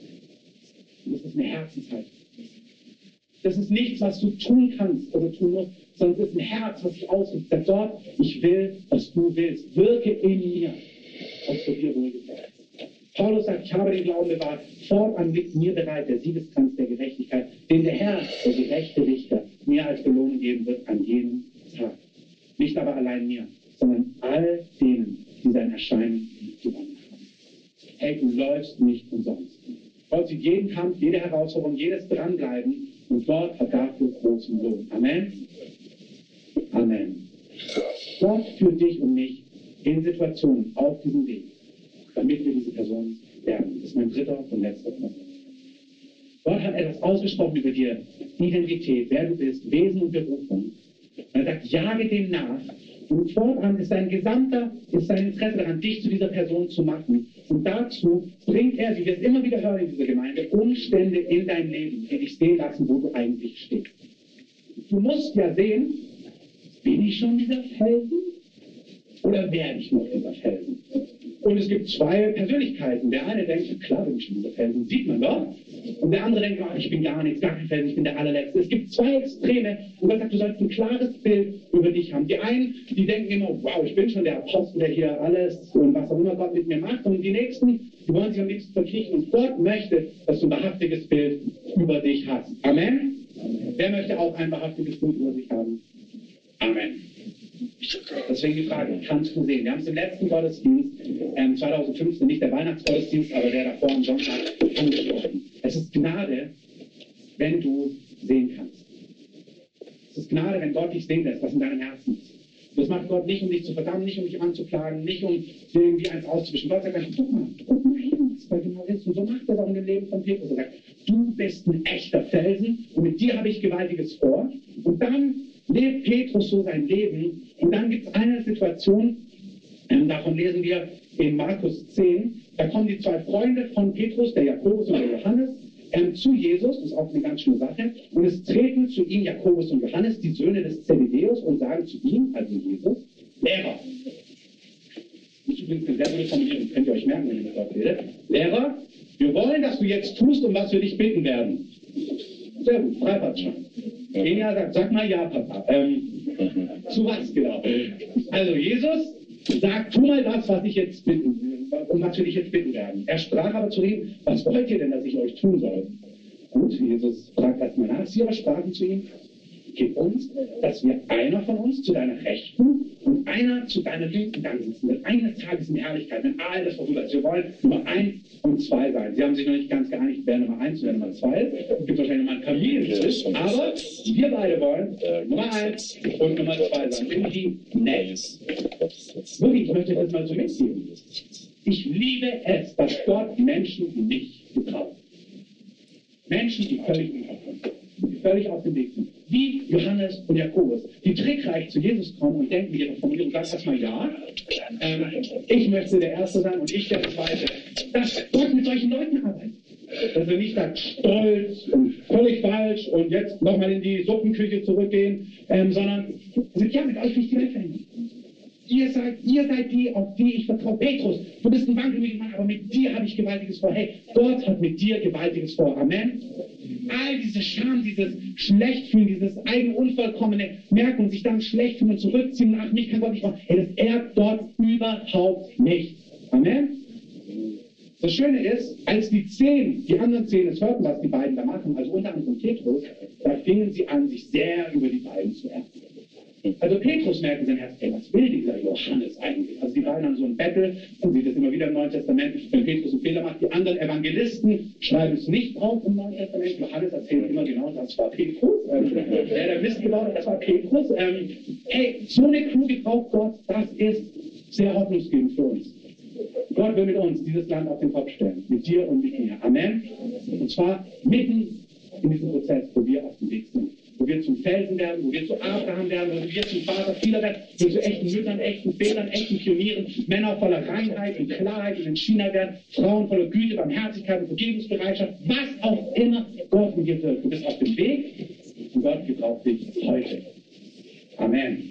Das ist eine Herzenshaltung. Das ist nichts, was du tun kannst oder tun musst, sondern es ist ein Herz, was sich ausdrückt. Sagt Gott, ich will, was du willst. Wirke in mir, was für dir wohlgefällt. Paulus sagt, ich habe den Glauben bewahrt, fortan mit mir bereit, der Siegeskranz der Gerechtigkeit, den der Herr, der gerechte Richter, mir als Belohnung geben wird an jedem Tag. Nicht aber allein mir, sondern all denen, die sein Erscheinen gewonnen haben. Hey, du läufst nicht umsonst. Gott sieht jeden Kampf, jede Herausforderung, jedes Dranbleiben und Gott hat dafür großen Lohn. Amen? Amen. Gott führt dich und mich in Situationen auf diesem Weg, damit wir diese Person werden. Das ist mein dritter und letzter Punkt. Gott hat etwas ausgesprochen über dir. Identität, wer du bist, Wesen und Berufung. Er sagt, jage dem nach. Und fortan ist sein Interesse daran, dich zu dieser Person zu machen. Und dazu bringt er, wie wir es immer wieder hören in dieser Gemeinde, Umstände in dein Leben, die dich sehen lassen, wo du eigentlich stehst. Du musst ja sehen, bin ich schon dieser Felsen? Oder werde ich noch dieser Felsen? Und es gibt zwei Persönlichkeiten. Der eine denkt, klar bin ich schon dieser Felsen, sieht man doch. Und der andere denkt, ich bin gar nichts, gar kein Felsen, ich bin der Allerletzte. Es gibt zwei Extreme. Und Gott sagt, du sollst ein klares Bild über dich haben. Die einen, die denken immer, wow, ich bin schon der Apostel, der hier alles und was auch immer Gott mit mir macht. Und die nächsten, die wollen sich am liebsten verkriechen. Und Gott möchte, dass du ein wahrhaftiges Bild über dich hast. Amen? Wer möchte auch ein wahrhaftiges Bild über sich haben? Amen. Deswegen die Frage, kannst du sehen? Wir haben es im letzten Gottesdienst, 2015, nicht der Weihnachtsgottesdienst, aber der davor am Sonntag angesprochen. Es ist Gnade, wenn du sehen kannst. Es ist Gnade, wenn Gott dich sehen lässt, was in deinem Herzen ist. Das macht Gott nicht, um dich zu verdammen, nicht um dich anzuklagen, nicht um dir irgendwie eins auszuwischen. Gott sagt einfach, guck mal hin, was bei genau ist. Und so macht er es auch in dem Leben von Petrus. Er sagt, du bist ein echter Felsen und mit dir habe ich Gewaltiges vor. Und dann lebt Petrus so sein Leben. Und dann gibt es eine Situation, davon lesen wir in Markus 10, da kommen die zwei Freunde von Petrus, der Jakobus und der Johannes, zu Jesus, das ist auch eine ganz schöne Sache, und es treten zu ihm Jakobus und Johannes, die Söhne des Zebedeus, und sagen zu ihm, also Jesus, Lehrer. Das ist übrigens eine sehr gute Formulierung, könnt ihr euch merken, wenn ihr mit Gott redet. Lehrer, wir wollen, dass du jetzt tust, um was wir dich bitten werden. Sehr gut, Freifahrtschein. Genial sagt, sag mal ja, Papa. Zu was genau? Also Jesus sagt, tu mal das, was ich jetzt bitten, um was wir dich jetzt bitten werden. Er sprach aber zu ihm, was wollt ihr denn, dass ich euch tun soll? Gut, Jesus fragt erstmal nach. Sie aber sprachen zu ihm, gib uns, dass wir einer von uns zu deiner Rechten und einer zu deiner Linken dann sitzen. Denn eines Tages in Herrlichkeit, wenn all das versucht ist. Wir wollen Nummer 1 und 2 sein. Sie haben sich noch nicht ganz geeinigt, wer Nummer 1 und wer Nummer 2 ist. Es gibt wahrscheinlich nochmal einen Familienschluss, aber wir beide wollen Nummer 1 und Nummer 2 sein. Irgendwie nett. Wirklich, ich möchte das mal so mitgeben. Ich liebe es, dass Gott Menschen nicht gebraucht. Menschen, die völlig unverkommen sind, die völlig auf dem Weg sind. Wie Johannes und Jakobus, die trickreich zu Jesus kommen und denken, ihre Formulierung, sag erstmal ja. Ich möchte der Erste sein und ich der Zweite. Dass Gott mit solchen Leuten arbeitet. Dass er nicht sagt, stolz und völlig falsch und jetzt nochmal in die Suppenküche zurückgehen, sondern sagt, ja, mit euch will ich die Welt verändern. Ihr seid die, auf die ich vertraue. Petrus, du bist ein wankelmütiger Mann, aber mit dir habe ich Gewaltiges vor. Hey, Gott hat mit dir Gewaltiges vor. Amen. All diese Scham, dieses Schlechtfühlen, dieses eigene Unvollkommene merken und sich dann schlecht fühlen und zurückziehen und ach, mich kann Gott nicht machen. Hey, das ehrt Gott überhaupt nicht. Amen. Das Schöne ist, als die anderen 10 es hörten, was die beiden da machen, also unter anderem Petrus, da fingen sie an, sich sehr über die beiden zu ärgern. Also Petrus merkt in seinem Herzen, hey, was will dieser Johannes eigentlich? Also die beiden haben so ein Battle, man sieht das immer wieder im Neuen Testament, wenn Petrus einen Fehler macht. Die anderen Evangelisten schreiben es nicht auf im Neuen Testament. Johannes erzählt immer genau, das war Petrus. Der Mist gebaut hat, das war Petrus. Hey, so eine Crew gebraucht Gott, das ist sehr hoffnungsgebend für uns. Gott will mit uns dieses Land auf den Kopf stellen. Mit dir und mit mir. Amen. Und zwar mitten in diesem Prozess, wo wir auf dem Weg sind. Wo wir zum Felsen werden, wo wir zu Abraham werden, wo wir zum Vater vieler werden, wo wir zu echten Müttern, echten Vätern, echten Pionieren, Männer voller Reinheit und Klarheit und Entschiedenheit werden, Frauen voller Güte, Barmherzigkeit und Vergebungsbereitschaft, was auch immer Gott mit dir wirkt. Du bist auf dem Weg und Gott gebraucht dich heute. Amen.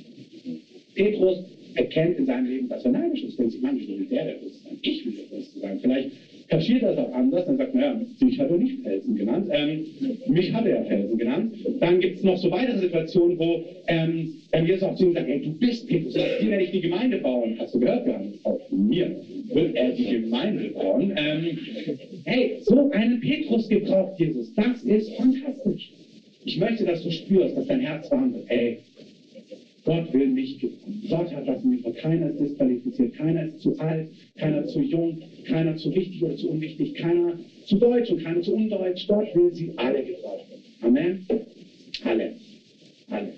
Petrus erkennt in seinem Leben, dass er neidisch ist. Denkt sich, Mann, ich will der Größte sein. Ich will der Größte sein. Vielleicht kaschiert er es auch anders, dann sagt, naja, mich hat er nicht Felsen genannt, mich hat er Felsen genannt. Dann gibt es noch so weitere Situationen, wo Jesus auch zu ihm sagt, hey, du bist Petrus, dir werde ich die Gemeinde bauen. Hast du gehört, Johannes? Auch von mir wird er die Gemeinde bauen. Hey, so einen Petrus gebraucht Jesus. Das ist fantastisch. Ich möchte, dass du spürst, dass dein Herz verhandelt. Hey, Gott will mich gebrauchen. Gott hat das mir vor. Keiner ist disqualifiziert. Keiner ist zu alt, keiner zu jung, keiner zu wichtig oder zu unwichtig, keiner zu deutsch und keiner zu undeutsch. Gott will sie alle gebrauchen. Amen. Alle. Alle.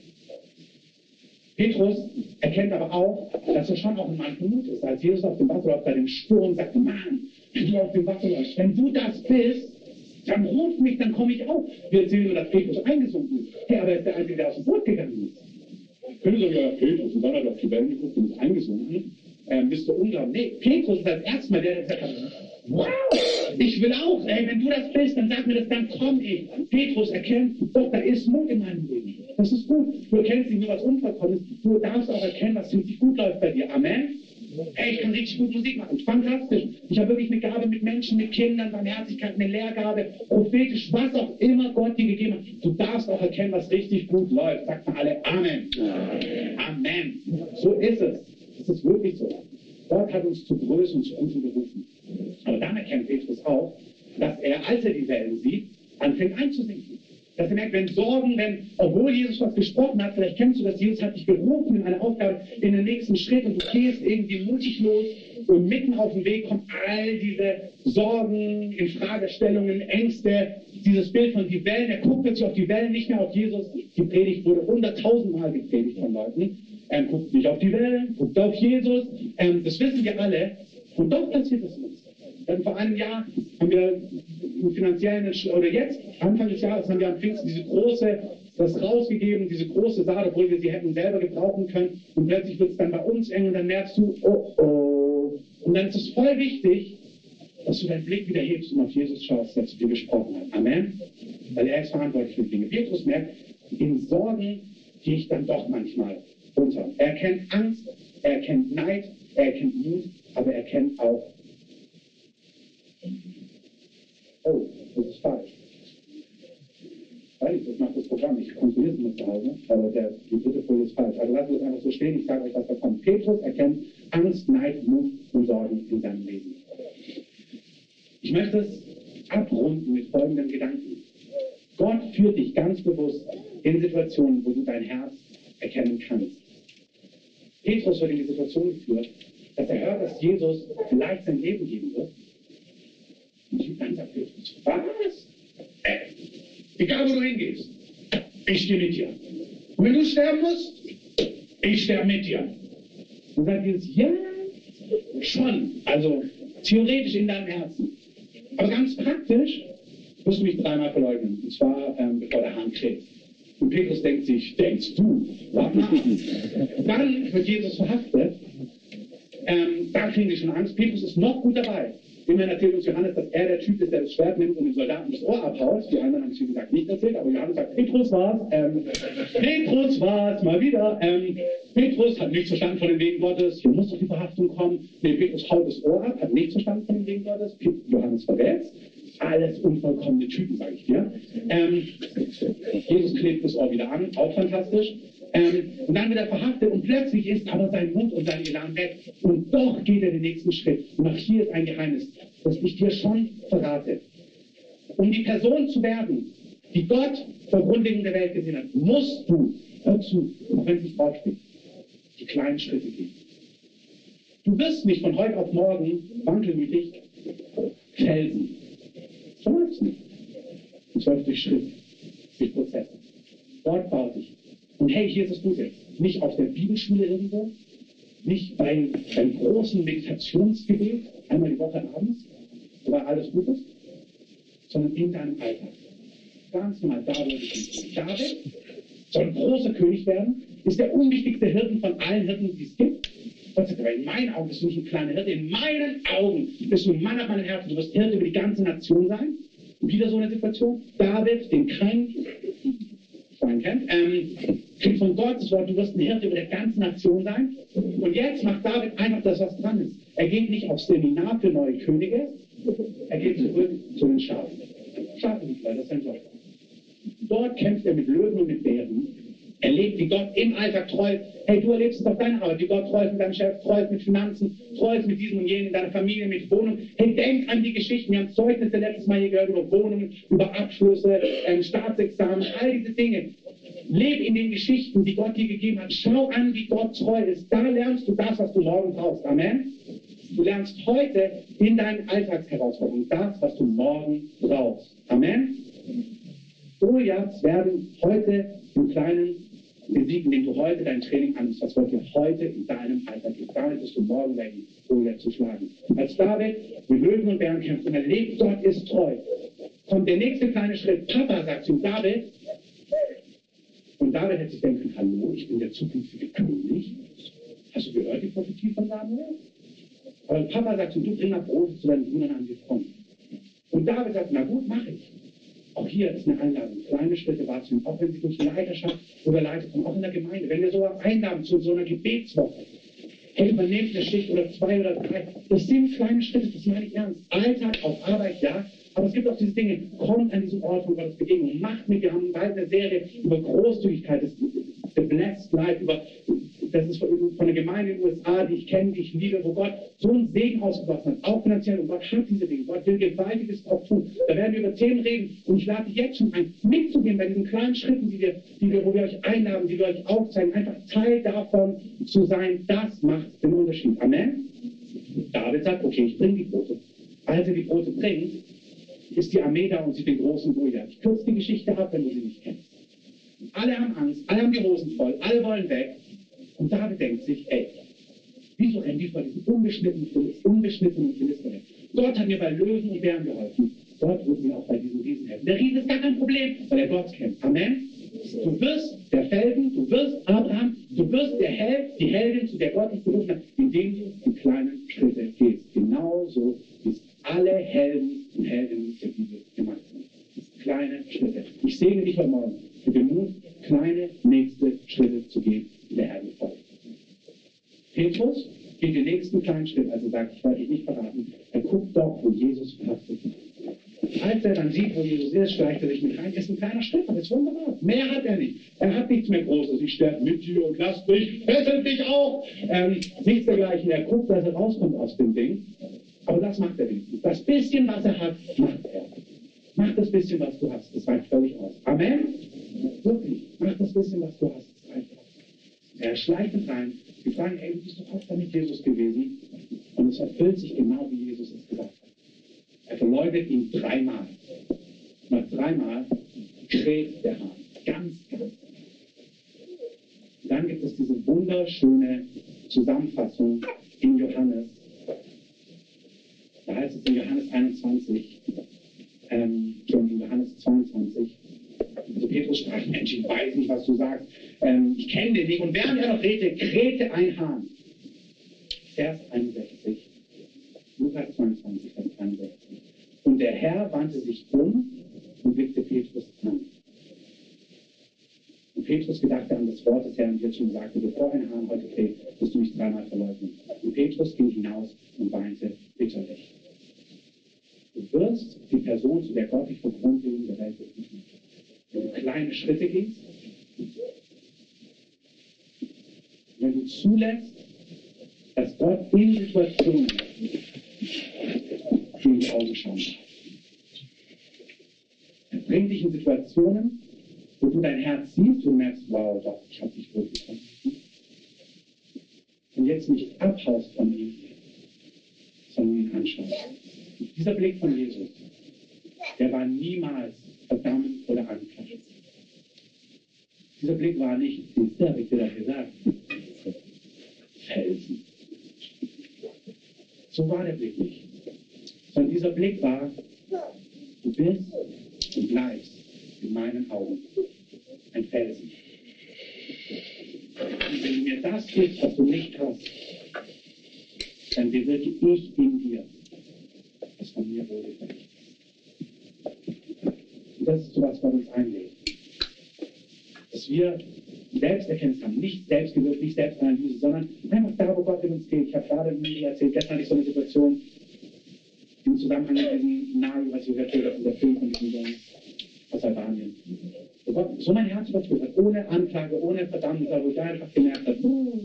Petrus erkennt aber auch, dass er schon auch ein Mann von Mut ist. Als Jesus auf dem Wasser läuft bei dem Sturm, sagt, Mann, wenn du auf dem Wasser läufst, wenn du das bist, dann ruf mich, dann komme ich auf. Wir erzählen nur, dass Petrus eingesunken ist. Hey, aber er ist der Einzige, der aus dem Boot gegangen ist. Können Sie ja, Petrus, und dann hat er auf die Wellen geguckt und ist eingesunken. Bist du unglaublich? Nee, Petrus ist das erste Mal, der gesagt hat, wow, ich will auch. Ey, wenn du das bist, dann sag mir das, dann komm ich. Petrus erkennt, doch, da ist Mut in meinem Leben. Das ist gut. Du erkennst nicht nur, was unvollkommen ist. Du darfst auch erkennen, was ziemlich gut läuft bei dir. Amen. Hey, ich kann richtig gut Musik machen. Fantastisch. Ich habe wirklich eine Gabe mit Menschen, mit Kindern, Barmherzigkeit, eine Lehrgabe, prophetisch, was auch immer Gott dir gegeben hat. Du darfst auch erkennen, was richtig gut läuft. Sagt mal alle Amen. Amen. So ist es. Es ist wirklich so. Gott hat uns zu Größe und zu Guten berufen. Aber dann erkennt Petrus auch, dass er, als er die Wellen sieht, anfängt einzusinken. Dass er merkt, obwohl Jesus was gesprochen hat, vielleicht kennst du das, Jesus hat dich berufen in eine Aufgabe, in den nächsten Schritt und du gehst irgendwie mutig los und mitten auf dem Weg kommen all diese Sorgen, Infragestellungen, Ängste, dieses Bild von die Wellen, er guckt plötzlich auf die Wellen, nicht mehr auf Jesus. Die Predigt wurde 100.000-mal gepredigt von Leuten. Guckt nicht auf die Wellen, guckt auf Jesus. Das wissen wir alle. Und doch passiert es uns. Vor einem Jahr haben wir einen finanziellen, oder jetzt, Anfang des Jahres, haben wir am Pfingsten das rausgegeben, diese große Saat, obwohl wir sie hätten selber gebrauchen können. Und plötzlich wird es dann bei uns eng und dann merkst du, oh. Und dann ist es voll wichtig, dass du deinen Blick wieder hebst und auf Jesus schaust, der zu dir gesprochen hat. Amen. Weil er ist verantwortlich für die Dinge. Petrus merkt, in Sorgen gehe ich dann doch manchmal runter. Er kennt Angst, er kennt Neid, er kennt Mut, aber er kennt auch, oh, das ist falsch. Das macht das Programm, ich kontrolliere es nur zu Hause, aber die dritte Folie ist falsch. Also lasst uns einfach so stehen, ich sage euch, was da kommt. Petrus erkennt Angst, Neid, Mut und Sorgen in seinem Leben. Ich möchte es abrunden mit folgendem Gedanken. Gott führt dich ganz bewusst in Situationen, wo du dein Herz erkennen kannst. Petrus wird in die Situation geführt, dass er hört, dass Jesus vielleicht sein Leben geben wird. Und dann sagt Petrus, was? Egal wo du hingehst, ich stehe mit dir. Und wenn du sterben musst, ich sterbe mit dir. Und sagt Jesus, ja, schon. Also theoretisch in deinem Herzen. Aber ganz praktisch wirst du mich 3-mal verleugnen. Und zwar bevor der Hahn kräht. Und Petrus denkt sich, denkst du? Warte mal. Dann wird Jesus verhaftet. Da kriegen die schon Angst. Petrus ist noch gut dabei. Immerhin erzählt uns Johannes, dass er der Typ ist, der das Schwert nimmt und den Soldaten das Ohr abhaut. Die anderen haben es, wie gesagt, nicht erzählt, aber Johannes sagt, Petrus war's. Petrus war's, mal wieder. Petrus hat nichts verstanden von den Wegen Gottes. Hier muss doch die Verhaftung kommen. Nee, Petrus haut das Ohr ab, hat nichts verstanden von den Wegen Gottes. Johannes verrät. Alles unvollkommene Typen, sage ich dir. Jesus klebt das Ohr wieder an, auch fantastisch. Und dann wird er verhaftet und plötzlich ist aber sein Mut und sein Elan weg. Und doch geht er den nächsten Schritt. Und auch hier ist ein Geheimnis, das ich dir schon verrate. Um die Person zu werden, die Gott vor Grundlegung der Welt gesehen hat, musst du, hör zu, auch wenn es nicht draufsteht, die kleinen Schritte gehen. Du wirst nicht von heute auf morgen wankelmütig Felsen. So läuft es nicht. Es läuft durch Schritt, durch Prozess. Gott baut dich. Und hey, hier ist das Gute. Nicht auf der Bibelschule irgendwo, nicht beim großen Meditationsgebet, einmal die Woche abends, wo alles gut ist, sondern in deinem Alltag. Ganz normal, da wo du bist. David soll ein großer König werden, ist der unwichtigste Hirten von allen Hirten, die es gibt. Gott sagt, aber in meinen Augen bist du nicht ein kleiner Hirte, in meinen Augen bist du ein Mann auf meinem Herzen, du wirst Hirte über die ganze Nation sein. Wieder so eine Situation. David, den kein Schwein kennt, kriegt von Gott das Wort, du wirst ein Hirte über der ganzen Nation sein. Und jetzt macht David einfach das, was dran ist. Er geht nicht aufs Seminar für neue Könige, er geht zurück zu den Schafen. Schafenhütler, das ist sein Job. Dort kämpft er mit Löwen und mit Bären. Er lebt, wie Gott im Alltag treu ist. Hey, du erlebst es auf deiner Arbeit, wie Gott treu ist mit deinem Chef, treu ist mit Finanzen, treu ist mit diesem und jenem, in deiner Familie, mit Wohnung. Hey, denk an die Geschichten. Wir haben Zeugnisse letztes Mal hier gehört über Wohnungen, über Abschlüsse, Staatsexamen, all diese Dinge. Leb in den Geschichten, die Gott dir gegeben hat. Schau an, wie Gott treu ist. Da lernst du das, was du morgen brauchst. Amen. Du lernst heute in deinen Alltagsherausforderungen das, was du morgen brauchst. Amen. Goliaths werden heute im Kleinen besiegen, indem du heute dein Training annimmst. Das wird dir heute in deinem Alltag geben. Damit wirst du morgen werden, Goliath zu schlagen. Als David mit Löwen und Bären kämpft und erlebt, Gott ist treu, kommt der nächste kleine Schritt. Papa sagt zu David, und David hätte sich denken, hallo, ich bin der zukünftige König. Hast du gehört, die Prophetie von Samuel? Aber Papa sagt zu, du bring mal Brot zu deinen Brüdern an, wir kommen. Und David sagt, na gut, mache ich. Auch hier ist eine Einladung, kleine Schritte wahrzunehmen, auch wenn sie durch Leiterschaft oder Leiter kommen, auch in der Gemeinde. Wenn wir so einladen zu so einer Gebetswoche, hey, übernehmt eine Schicht oder 2 oder 3. Das sind kleine Schritte, das meine ich ernst. Alltag auf Arbeit, ja. Aber es gibt auch diese Dinge, kommt an diesen Ort von Gottes Begegnung, macht mit, wir haben bald eine Serie über Großzügigkeit, das The Blessed Life, das ist von der Gemeinde in den USA, die ich kenne, die ich liebe, wo Gott so einen Segen ausgegossen hat, auch finanziell, und Gott hat diese Dinge, Gott will Gewaltiges auch tun. Da werden wir über Themen reden, und ich lade dich jetzt schon ein, mitzugehen bei diesen kleinen Schritten, wo wir euch einladen, die wir euch aufzeigen, einfach Teil davon zu sein, das macht den Unterschied. Amen? David sagt, okay, ich bringe die Brote. Als er die Brote bringt, ist die Armee da und sieht den großen Goliath. Ich kürze die Geschichte ab, wenn du sie nicht kennst. Alle haben Angst, alle haben die Hosen voll, alle wollen weg. Und David denkt sich, ey, wieso rennen die vor diesem unbeschnittenen Philister weg? Gott hat mir bei Löwen und Bären geholfen. Gott wird mir auch bei diesen Riesen helfen. Der Riese ist gar kein Problem, weil er Gott kennt. Amen? Du wirst der Felsen, du wirst Abraham, du wirst der Held, die Heldin, zu der Gott dich berufen hat, indem du die kleinen Schritte gehst. Genauso wie es alle Helden und Heldinnen der Bibel gemacht haben. Kleine Schritte. Ich segne dich heute Morgen mit dem Mut, kleine nächste Schritte zu gehen, die der Herr folgt. Petrus geht den nächsten kleinen Schritt, also sagt, ich werde dich nicht verraten, er guckt doch, wo Jesus verhaftet wird. Als er dann sieht, wo Jesus ist, schleicht er sich mit rein. Ist ein kleiner Schritt, das ist wunderbar. Mehr hat er nicht. Er hat nichts mehr Großes. Ich sterbe mit dir und lass dich, fesselt dich auch. Siehst du gleich, er guckt, dass er rauskommt aus dem Ding. Aber das macht er wenigstens. Das bisschen, was er hat, macht er. Mach das bisschen, was du hast. Das reicht völlig aus. Amen? Wirklich. Mach das bisschen, was du hast. Das reicht aus. Er schleicht mit rein. Wir fragen, ey, du bist doch oft da mit Jesus gewesen. Und es erfüllt sich genau, wie Jesus es gesagt hat. Er verleugnet ihn 3-mal. Nach 3-mal kräht der Hahn. Ganz, ganz. Dann gibt es diese wunderschöne Zusammenfassung in Johannes. Da heißt es in Johannes 21, schon in Johannes 22. Also Petrus sprach, Mensch, ich weiß nicht, was du sagst. Ich kenne den nicht. Und während er noch redete, krähte ein Hahn. Vers 61. Lukas 22, Vers 61. Und der Herr wandte sich um und blickte Petrus an. Und Petrus gedachte an das Wort des Herrn, und jetzt schon sagte, bevor ein Hahn heute kräht, wirst du mich 3-mal verleugnen. Und Petrus ging hinaus und weinte bitterlich. Du wirst die Person, zu der Gott dich vor Grundlegung der Welt berufen hat. Wenn du kleine Schritte gehst, wenn du zulässt, dass Gott in Situationen in die Augen schauen darf. Er bringt dich in Situationen, wo du dein Herz siehst und merkst, wow, doch, ich habe dich wohl gefunden. Und jetzt nicht abhaust von ihm, sondern ihn anschaust. Dieser Blick von Jesus, der war niemals verdammt oder anklagend. Dieser Blick war nicht, wie habe ich dir das gesagt? Felsen. So war der Blick nicht. Sondern dieser Blick war, du bist und bleibst in meinen Augen ein Felsen. Und wenn du mir das gibst, was du nicht hast, dann bewirke ich in dir, was von mir wohlgefällig ist. Und das ist so, was Gott uns einlädt. Dass wir Selbsterkenntnis haben, nicht Selbstgewürz, nicht Selbstanalyse, sondern einfach da, wo Gott in uns geht. Ich habe gerade mir erzählt, gestern hatte ich so eine Situation im Zusammenhang mit diesem Navi, was ich erzählt habe, der Film von diesem Sohn aus Albanien. Wo Gott so mein Herz überführt hat, ohne Anklage, ohne Verdammnis, wo ich da einfach gemerkt habe, und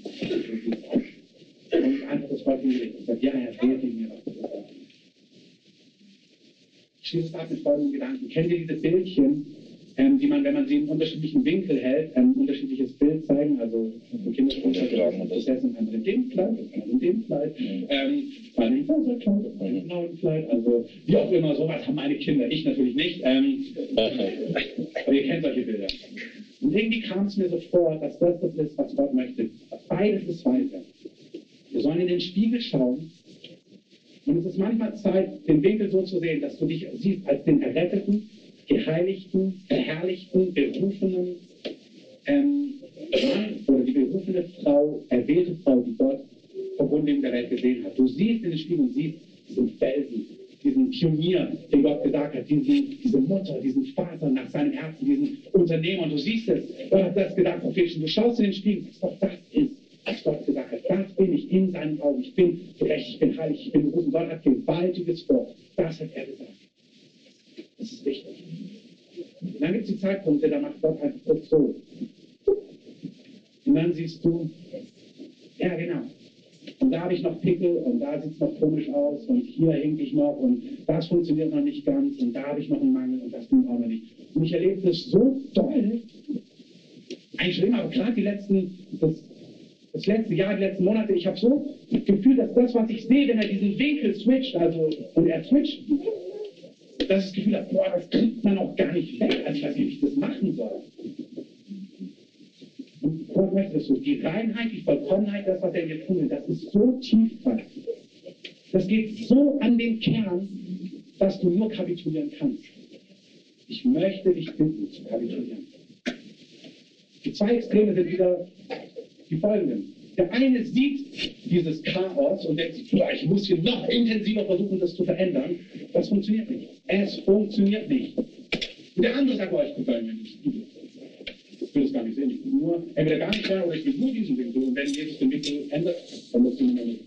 einfach das Wort hingelegt und sagt, ja, Herr, rede mir, was du sagst. Ich schließe es ab mit folgenden Gedanken. Kennt ihr diese Bildchen, die man, wenn man sie in unterschiedlichen Winkel hält, ein unterschiedliches Bild zeigen, also Kinder das heißt einmal in dem Kleid, einmal in dem Kleid, mal in rosa Kleid, mal in blauen Kleid, also wie auch immer, sowas haben meine Kinder, ich natürlich nicht, aber ihr kennt solche Bilder. Und irgendwie kam es mir so vor, dass das ist, was Gott möchte. Beides ist weiter. Wir sollen in den Spiegel schauen. Und es ist manchmal Zeit, den Winkel so zu sehen, dass du dich siehst als den Erretteten, Geheiligten, Verherrlichten, Berufenen Mann oder die berufene Frau, erwählte Frau, die Gott vor Grundlegung der Welt gesehen hat. Du siehst in den Spiegel und siehst diesen Felsen, diesen Pionier, den Gott gesagt hat, diese Mutter, diesen Vater nach seinem Herzen, diesen Unternehmer. Und du siehst es. Gott hat das gedacht, prophetisch. Und du schaust in den Spiegel und sagst, doch, das ist, was Gott gesagt hat. Das bin ich in seinen Augen. Ich bin gerecht, ich bin heilig, ich bin gut. Und Gott hat Gewaltiges vor. Das hat er gesagt. Das ist wichtig. Und dann gibt es die Zeitpunkte, da macht Gott einfach kurz so. Und dann siehst du, ja genau. Und da habe ich noch Pickel und da sieht es noch komisch aus und hier hänge ich noch und das funktioniert noch nicht ganz und da habe ich noch einen Mangel und das tut auch noch nicht. Und ich erlebe das so toll. Eigentlich schlimm, aber gerade das letzte Jahr, die letzten Monate, ich habe so das Gefühl, dass das, was ich sehe, wenn er diesen Winkel switcht, und er switcht, dass ich das Gefühl habe, boah, das kriegt man auch gar nicht weg. Also ich weiß nicht, wie ich das machen soll. Und Gott möchte das so. Die Reinheit, die Vollkommenheit, das, was er mir tut, das ist so tiefgreifend. Das geht so an den Kern, dass du nur kapitulieren kannst. Ich möchte dich bitten, zu kapitulieren. Die zwei Extreme sind wieder die folgenden. Der eine sieht dieses Chaos und denkt sich, ich muss hier noch intensiver versuchen, das zu verändern. Das funktioniert nicht. Es funktioniert nicht. Und der andere sagt, ich gucke da nicht. Ich will es gar nicht sehen. Ich will nur entweder gar nicht hören oder ich will nur diesen Winkel. Und wenn Jesus den Winkel ändert, dann musst du ihn nicht.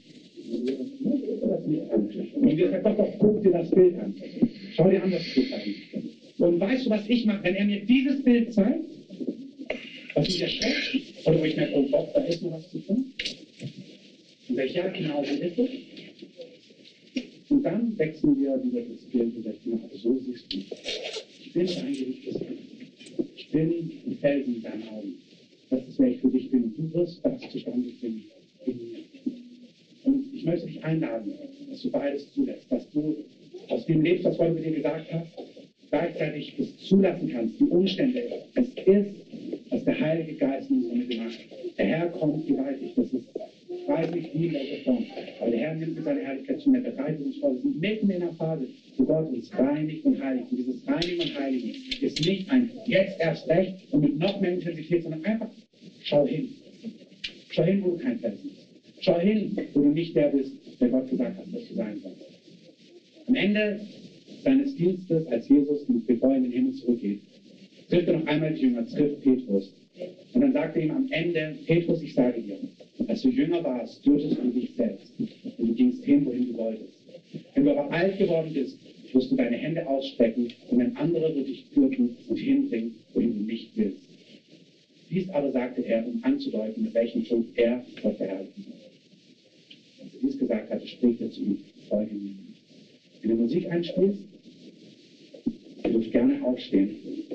Und Jesus sagt, doch, guck dir das Bild an. Schau dir an, das Bild an. Und weißt du, was ich mache? Wenn er mir dieses Bild zeigt, was mich erschreckt, oder wo ich merke, oh Gott, da ist noch was zu tun. Und sage ich, ja, genau, so ist es. Und dann wechseln wir wieder das Bild und sagen, so siehst du. Ich bin dein geliebtes Kind. Ich bin ein Felsen in deinen Augen. Das ist, wer ich für dich bin. Du wirst das zustande bringen in mir. Und ich möchte dich einladen, dass du beides zulässt, dass du aus dem lebst, was Gott mit dir gesagt hat, gleichzeitig das zulassen kannst, die Umstände. Es ist, was der Heilige Geist in uns mit macht. Der Herr kommt gewaltig. Das ist, ich weiß nicht wie, in welcher Form. Aber der Herr nimmt mit seiner Herrlichkeit zu. Er bereitet uns vor. Wir sind mitten in einer Phase, wo Gott uns reinigt und heiligt. Und dieses Reinigen und Heiligen ist nicht ein jetzt erst recht und mit noch mehr Intensität, sondern einfach schau hin. Schau hin, wo du kein Felsen bist. Schau hin, wo du nicht der bist, der Gott gesagt hat, dass du sein sollst. Am Ende seines Dienstes, als Jesus, bevor er in den Himmel zurückgeht, trifft er noch einmal die Jünger, trifft Petrus. Und dann sagt er ihm am Ende, Petrus, ich sage dir, als du Jünger warst, führtest du dich selbst. Und du gingst hin, wohin du wolltest. Wenn du aber alt geworden bist, wirst du deine Hände ausstrecken und ein anderer wird dich führen und hinbringen, wohin du nicht willst. Dies aber sagte er, um anzudeuten, mit welchem Tod er Gott verherrlichen soll. Als er dies gesagt hatte, spricht er zu ihm, folge mir. Wenn du Musik einspielst, ihr dürft gerne aufstehen.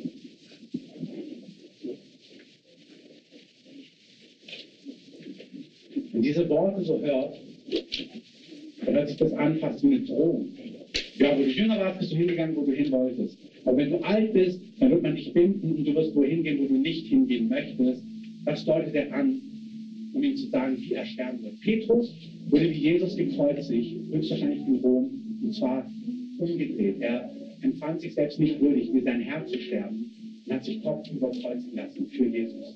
Wenn diese Worte so hört, dann hört sich das an fast wie eine Drohung. Ja, wo du jünger warst, bist du hingegangen, wo du hin wolltest. Aber wenn du alt bist, dann wird man dich binden und du wirst wohin gehen, wo du nicht hingehen möchtest. Das deutet er an, um ihm zu sagen, wie er sterben wird. Petrus wurde wie Jesus gekreuzigt, höchstwahrscheinlich in Rom, und zwar umgedreht. Er empfand sich selbst nicht würdig, wie sein Herr zu sterben und hat sich kopfüber kreuzen lassen für Jesus.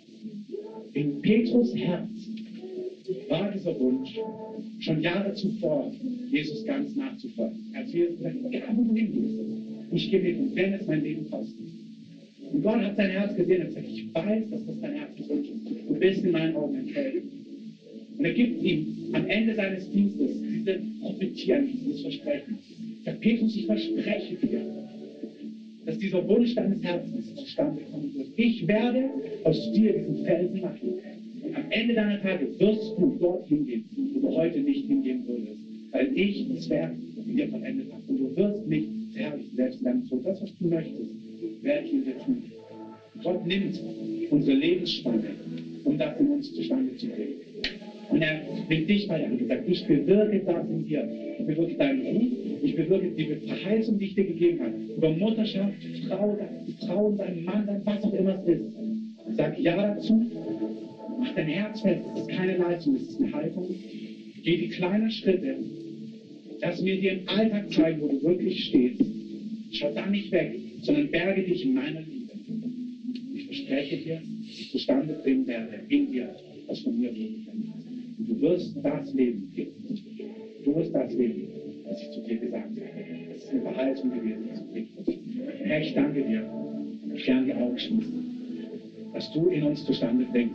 In Petrus Herz war dieser Wunsch, schon Jahre zuvor, Jesus ganz nachzufolgen. Er hat Jesus gesagt, egal wo du hingehst, ich gebe dir, und wenn es mein Leben kostet. Und Gott hat sein Herz gesehen und gesagt, ich weiß, dass das dein Herzenswunsch ist. Du bist in meinen Augen ein Held. Und er gibt ihm am Ende seines Dienstes diese Prophetie an, dieses Versprechen. Er sagt, Petrus, ich verspreche dir, dass dieser Wunsch deines Herzens zustande kommen wird. Ich werde aus dir diesen Felsen machen. Und am Ende deiner Tage wirst du dorthin gehen, wo du heute nicht hingehen würdest. Weil ich das Werk in dir vollendet habe. Und du wirst mich verherrlichen, selbst in deinem Tod. Das, was du möchtest, werde ich in dir tun. Gott nimmt unsere Lebensspanne, um das in uns zustande zu bringen. Und er nimmt dich bei der Hand und sagt, ich bewirke das in dir. Ich bewirke deinen Ruf, ich bewirke die Verheißung, die ich dir gegeben habe. Über Mutterschaft, Frauen, dein Mann, was auch immer es ist. Sag ja dazu, mach dein Herz fest, es ist keine Leistung, es ist eine Haltung. Geh die kleinen Schritte, lass mir dir im Alltag zeigen, wo du wirklich stehst. Schau da nicht weg, sondern berge dich in meiner Liebe. Ich verspreche dir, dass ich zustande bringen werde in dir, was von mir wirklich ist. Und du wirst das Leben leben. Du wirst das Leben, was ich zu dir gesagt habe. Das ist eine Verheißung gewesen. Herr, ich danke dir, ich kann die Augen schließen, dass du in uns zustande bringst,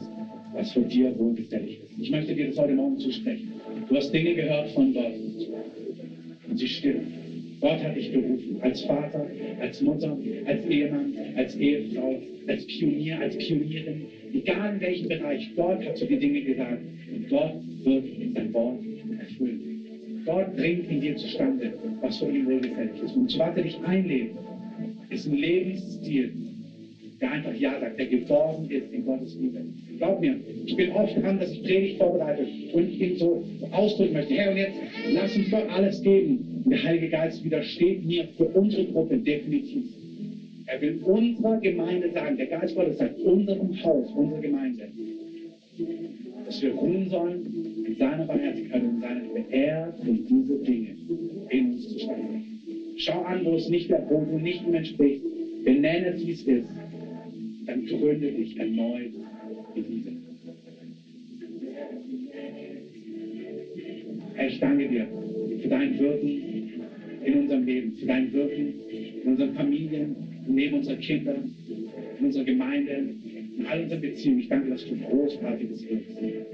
was für dir wohlgefällig ist. Ich möchte dir das heute Morgen zusprechen. Du hast Dinge gehört von Gott und sie stimmen. Gott hat dich berufen, als Vater, als Mutter, als Ehemann, als Ehefrau, als Pionier, als Pionierin, egal in welchem Bereich. Gott hat zu dir Dinge gesagt und Gott wird sein Wort erfüllen. Gott bringt in dir zustande, was für ihn wohlgefällig ist. Und was er dich einlädt, ist ein Lebensstil, der einfach Ja sagt, der geborgen ist in Gottes Liebe. Glaub mir, ich bin oft dran, dass ich Predigt vorbereite und ihn so ausdrücken möchte. Herr, und jetzt lass uns Gott alles geben. Und der Heilige Geist widersteht mir für unsere Gruppe definitiv. Er will unserer Gemeinde sagen, der Geist Gottes sagt, unserem Haus, unserer Gemeinde, dass wir ruhen sollen in seiner Barmherzigkeit und in seiner Liebe. Er bringt diese Dinge in uns zustande. Schau an, wo du nicht ihm entsprichst. Benenne es, wie es ist. Dann gründe dich erneut in Liebe. Herr, ich danke dir für dein Wirken in unserem Leben, für dein Wirken in unseren Familien, neben unserer Kinder, in unserer Gemeinde, in all unseren Beziehungen. Ich danke, dass du Großartiges wirkst.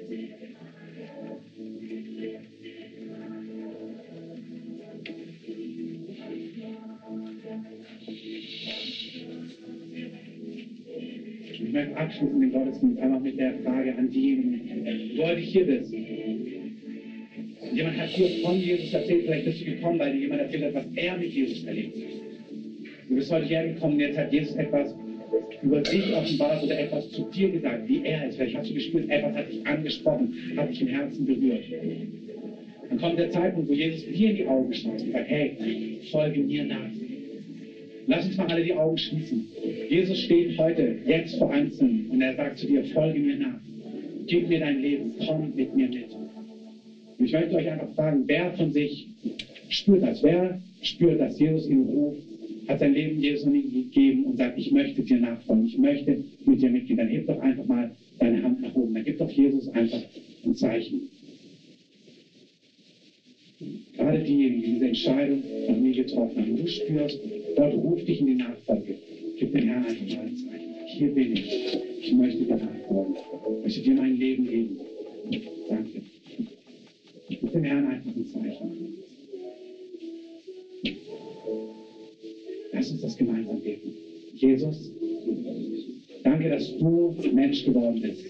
Ich möchte abschließen den Gottesdienst einfach mit der Frage an diejenigen, du heute hier bist. Jemand hat dir von Jesus erzählt, vielleicht bist du gekommen, weil dir jemand erzählt hat, was er mit Jesus erlebt hat. Du bist heute hergekommen und jetzt hat Jesus etwas über dich offenbart oder etwas zu dir gesagt, wie er ist. Vielleicht hast du gespürt, etwas hat dich angesprochen, hat dich im Herzen berührt. Dann kommt der Zeitpunkt, wo Jesus dir in die Augen schaut und sagt, hey, folge mir nach. Lass uns mal alle die Augen schließen. Jesus steht heute, jetzt vor Einzelnen und er sagt zu dir, folge mir nach. Gib mir dein Leben, komm mit mir mit. Und ich möchte euch einfach fragen, wer von sich spürt das? Wer spürt, dass Jesus ihn ruft, hat sein Leben Jesus gegeben und sagt, ich möchte dir nachfolgen, ich möchte mit dir mitgehen. Dann heb doch einfach mal deine Hand nach oben. Dann gib doch Jesus einfach ein Zeichen. Gerade diejenigen, die diese Entscheidung noch nie getroffen haben. Du spürst, Gott ruft dich in die Nachfolge. Gib dem Herrn einfach mal ein Zeichen. Hier bin ich. Ich möchte dir nachfolgen. Ich möchte dir mein Leben geben. Danke. Gib dem Herrn einfach ein Zeichen. Lass uns das gemeinsam beten. Jesus, danke, dass du Mensch geworden bist.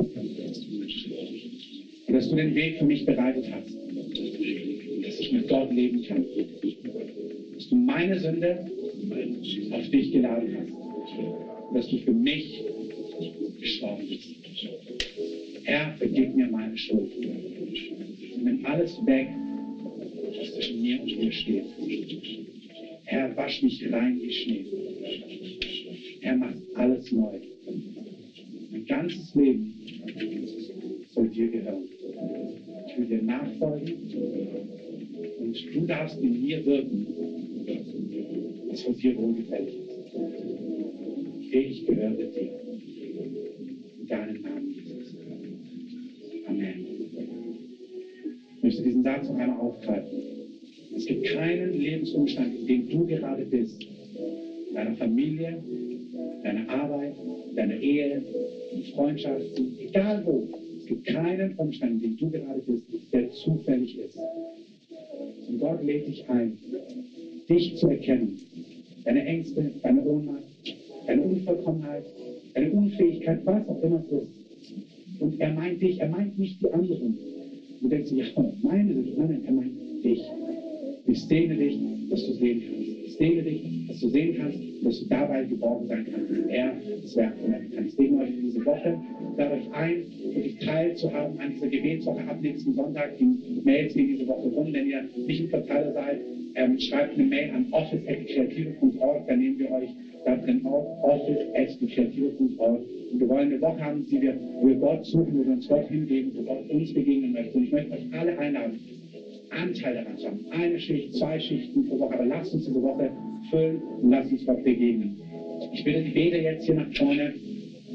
Und dass du den Weg für mich bereitet hast. Dass ich mit Gott leben kann. Dass du meine Sünde auf dich geladen hast. Und dass du für mich gestorben bist. Herr, vergib mir meine Schuld. Und nimm alles weg, was zwischen mir und dir steht. Herr, wasch mich rein wie Schnee. Herr, mach alles neu. Mein ganzes Leben soll dir gehören. Ich will dir nachfolgen und du darfst in mir wirken, was von dir wohlgefällig ist. Ich gehöre dir. In deinem Namen, Jesus. Amen. Ich möchte diesen Satz noch einmal aufgreifen. Es gibt keinen Lebensumstand, in dem du gerade bist, in deiner Familie, deiner Arbeit, deiner Ehe, in Freundschaften, egal wo. Es gibt keinen Umstand, in dem du gerade bist, der zufällig ist. Und Gott lädt dich ein, dich zu erkennen. Deine Ängste, deine Ohnmacht, deine Unvollkommenheit, deine Unfähigkeit, was auch immer es ist. Und er meint dich, er meint nicht die anderen. Du denkst, ja, meine sind, nein, er meint dich. Ich sehne dich, dass du sehen kannst. Ich sehne dich, dass du sehen kannst, dass du dabei geborgen sein kannst, dass er das Werk verwenden kann. Ich segne euch diese Woche, lade euch ein, wirklich teilzuhaben an dieser Gebetswoche ab nächsten Sonntag. Die Mails gehen diese Woche rum. Wenn ihr nicht im Verteiler seid, schreibt eine Mail an office@kreative.org, dann nehmen wir euch da drin auf, office@kreative.org. Und wir wollen eine Woche haben, wo wir Gott suchen, wo wir uns Gott hingeben, wo Gott uns begegnen möchte. Und ich möchte euch alle einladen, Anteil daran zu haben. Eine Schicht, 2 Schichten pro Woche. Aber lasst uns diese Woche füllen und lasst uns Gott begegnen. Ich bitte die Beter jetzt hier nach vorne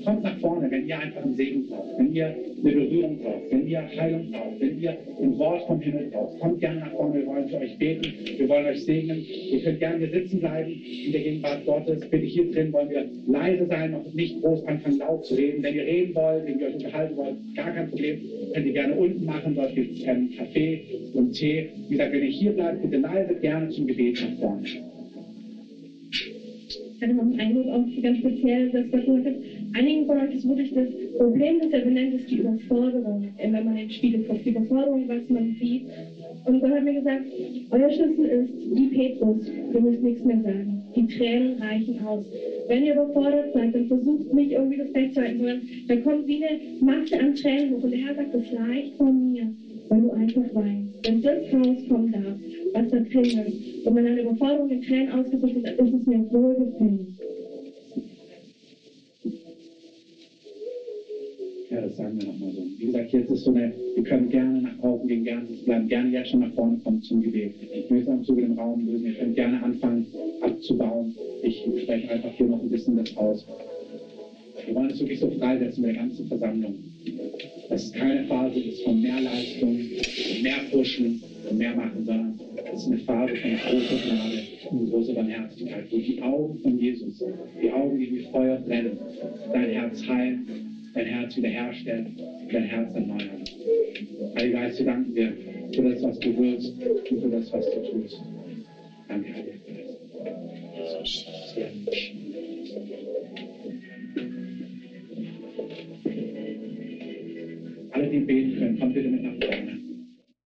Kommt nach vorne, wenn ihr einfach einen Segen braucht, wenn ihr eine Berührung braucht, wenn ihr Heilung braucht, wenn ihr ein Wort vom Himmel braucht. Kommt gerne nach vorne, wir wollen für euch beten, wir wollen euch segnen. Ihr könnt gerne hier sitzen bleiben in der Gegenwart Gottes. Bitte hier drin wollen wir leise sein und nicht groß anfangen laut zu reden. Wenn ihr reden wollt, wenn ihr euch unterhalten wollt, gar kein Problem. Könnt ihr gerne unten machen, dort gibt es Kaffee und Tee. Wie gesagt, wenn ihr hier bleibt, bitte leise gerne zum Gebet nach vorne. Ich hatte noch einen Eindruck auch ganz speziell, dass Gott gesagt hat, einigen von euch ist wirklich das Problem, das er benennt, ist die Überforderung, wenn man in den Spiegel guckt, die Überforderung, was man sieht. Und Gott hat mir gesagt, euer Schlüssel ist wie Petrus, ihr müsst nichts mehr sagen. Die Tränen reichen aus. Wenn ihr überfordert seid, dann versucht nicht irgendwie das festzuhalten, sondern dann kommt wie eine Masse an Tränen hoch und der Herr sagt, das leicht von mir, weil du einfach weinst. Wenn das rauskommen darf, was da drin ist, und wenn eine Überforderung in Tränen ausgedrückt ist, ist es mir wohlgefällig. Ja, das sagen wir nochmal so. Wie gesagt, jetzt ist so eine, wir können gerne nach außen gehen, gerne sitzen bleiben, gerne jetzt schon nach vorne kommen zum Gebet. Ich möchte am Zuge den Raum lösen, ihr könnt gerne anfangen abzubauen. Ich spreche einfach hier noch ein bisschen das aus. Wir wollen es wirklich so freisetzen mit der ganzen Versammlung. Dass es keine Phase ist von mehr Leistung, mehr Pushen und mehr Machen, sondern es ist eine Phase von großer Gnade und großer Barmherzigkeit, wo die Augen von Jesus, die Augen, die wie Feuer brennen, dein Herz heilen, dein Herz wiederherstellen, dein Herz erneuern. Heiliger Geist, wir danken dir für das, was du willst und für das, was du tust. Danke, Heiliger Geist. Jesus.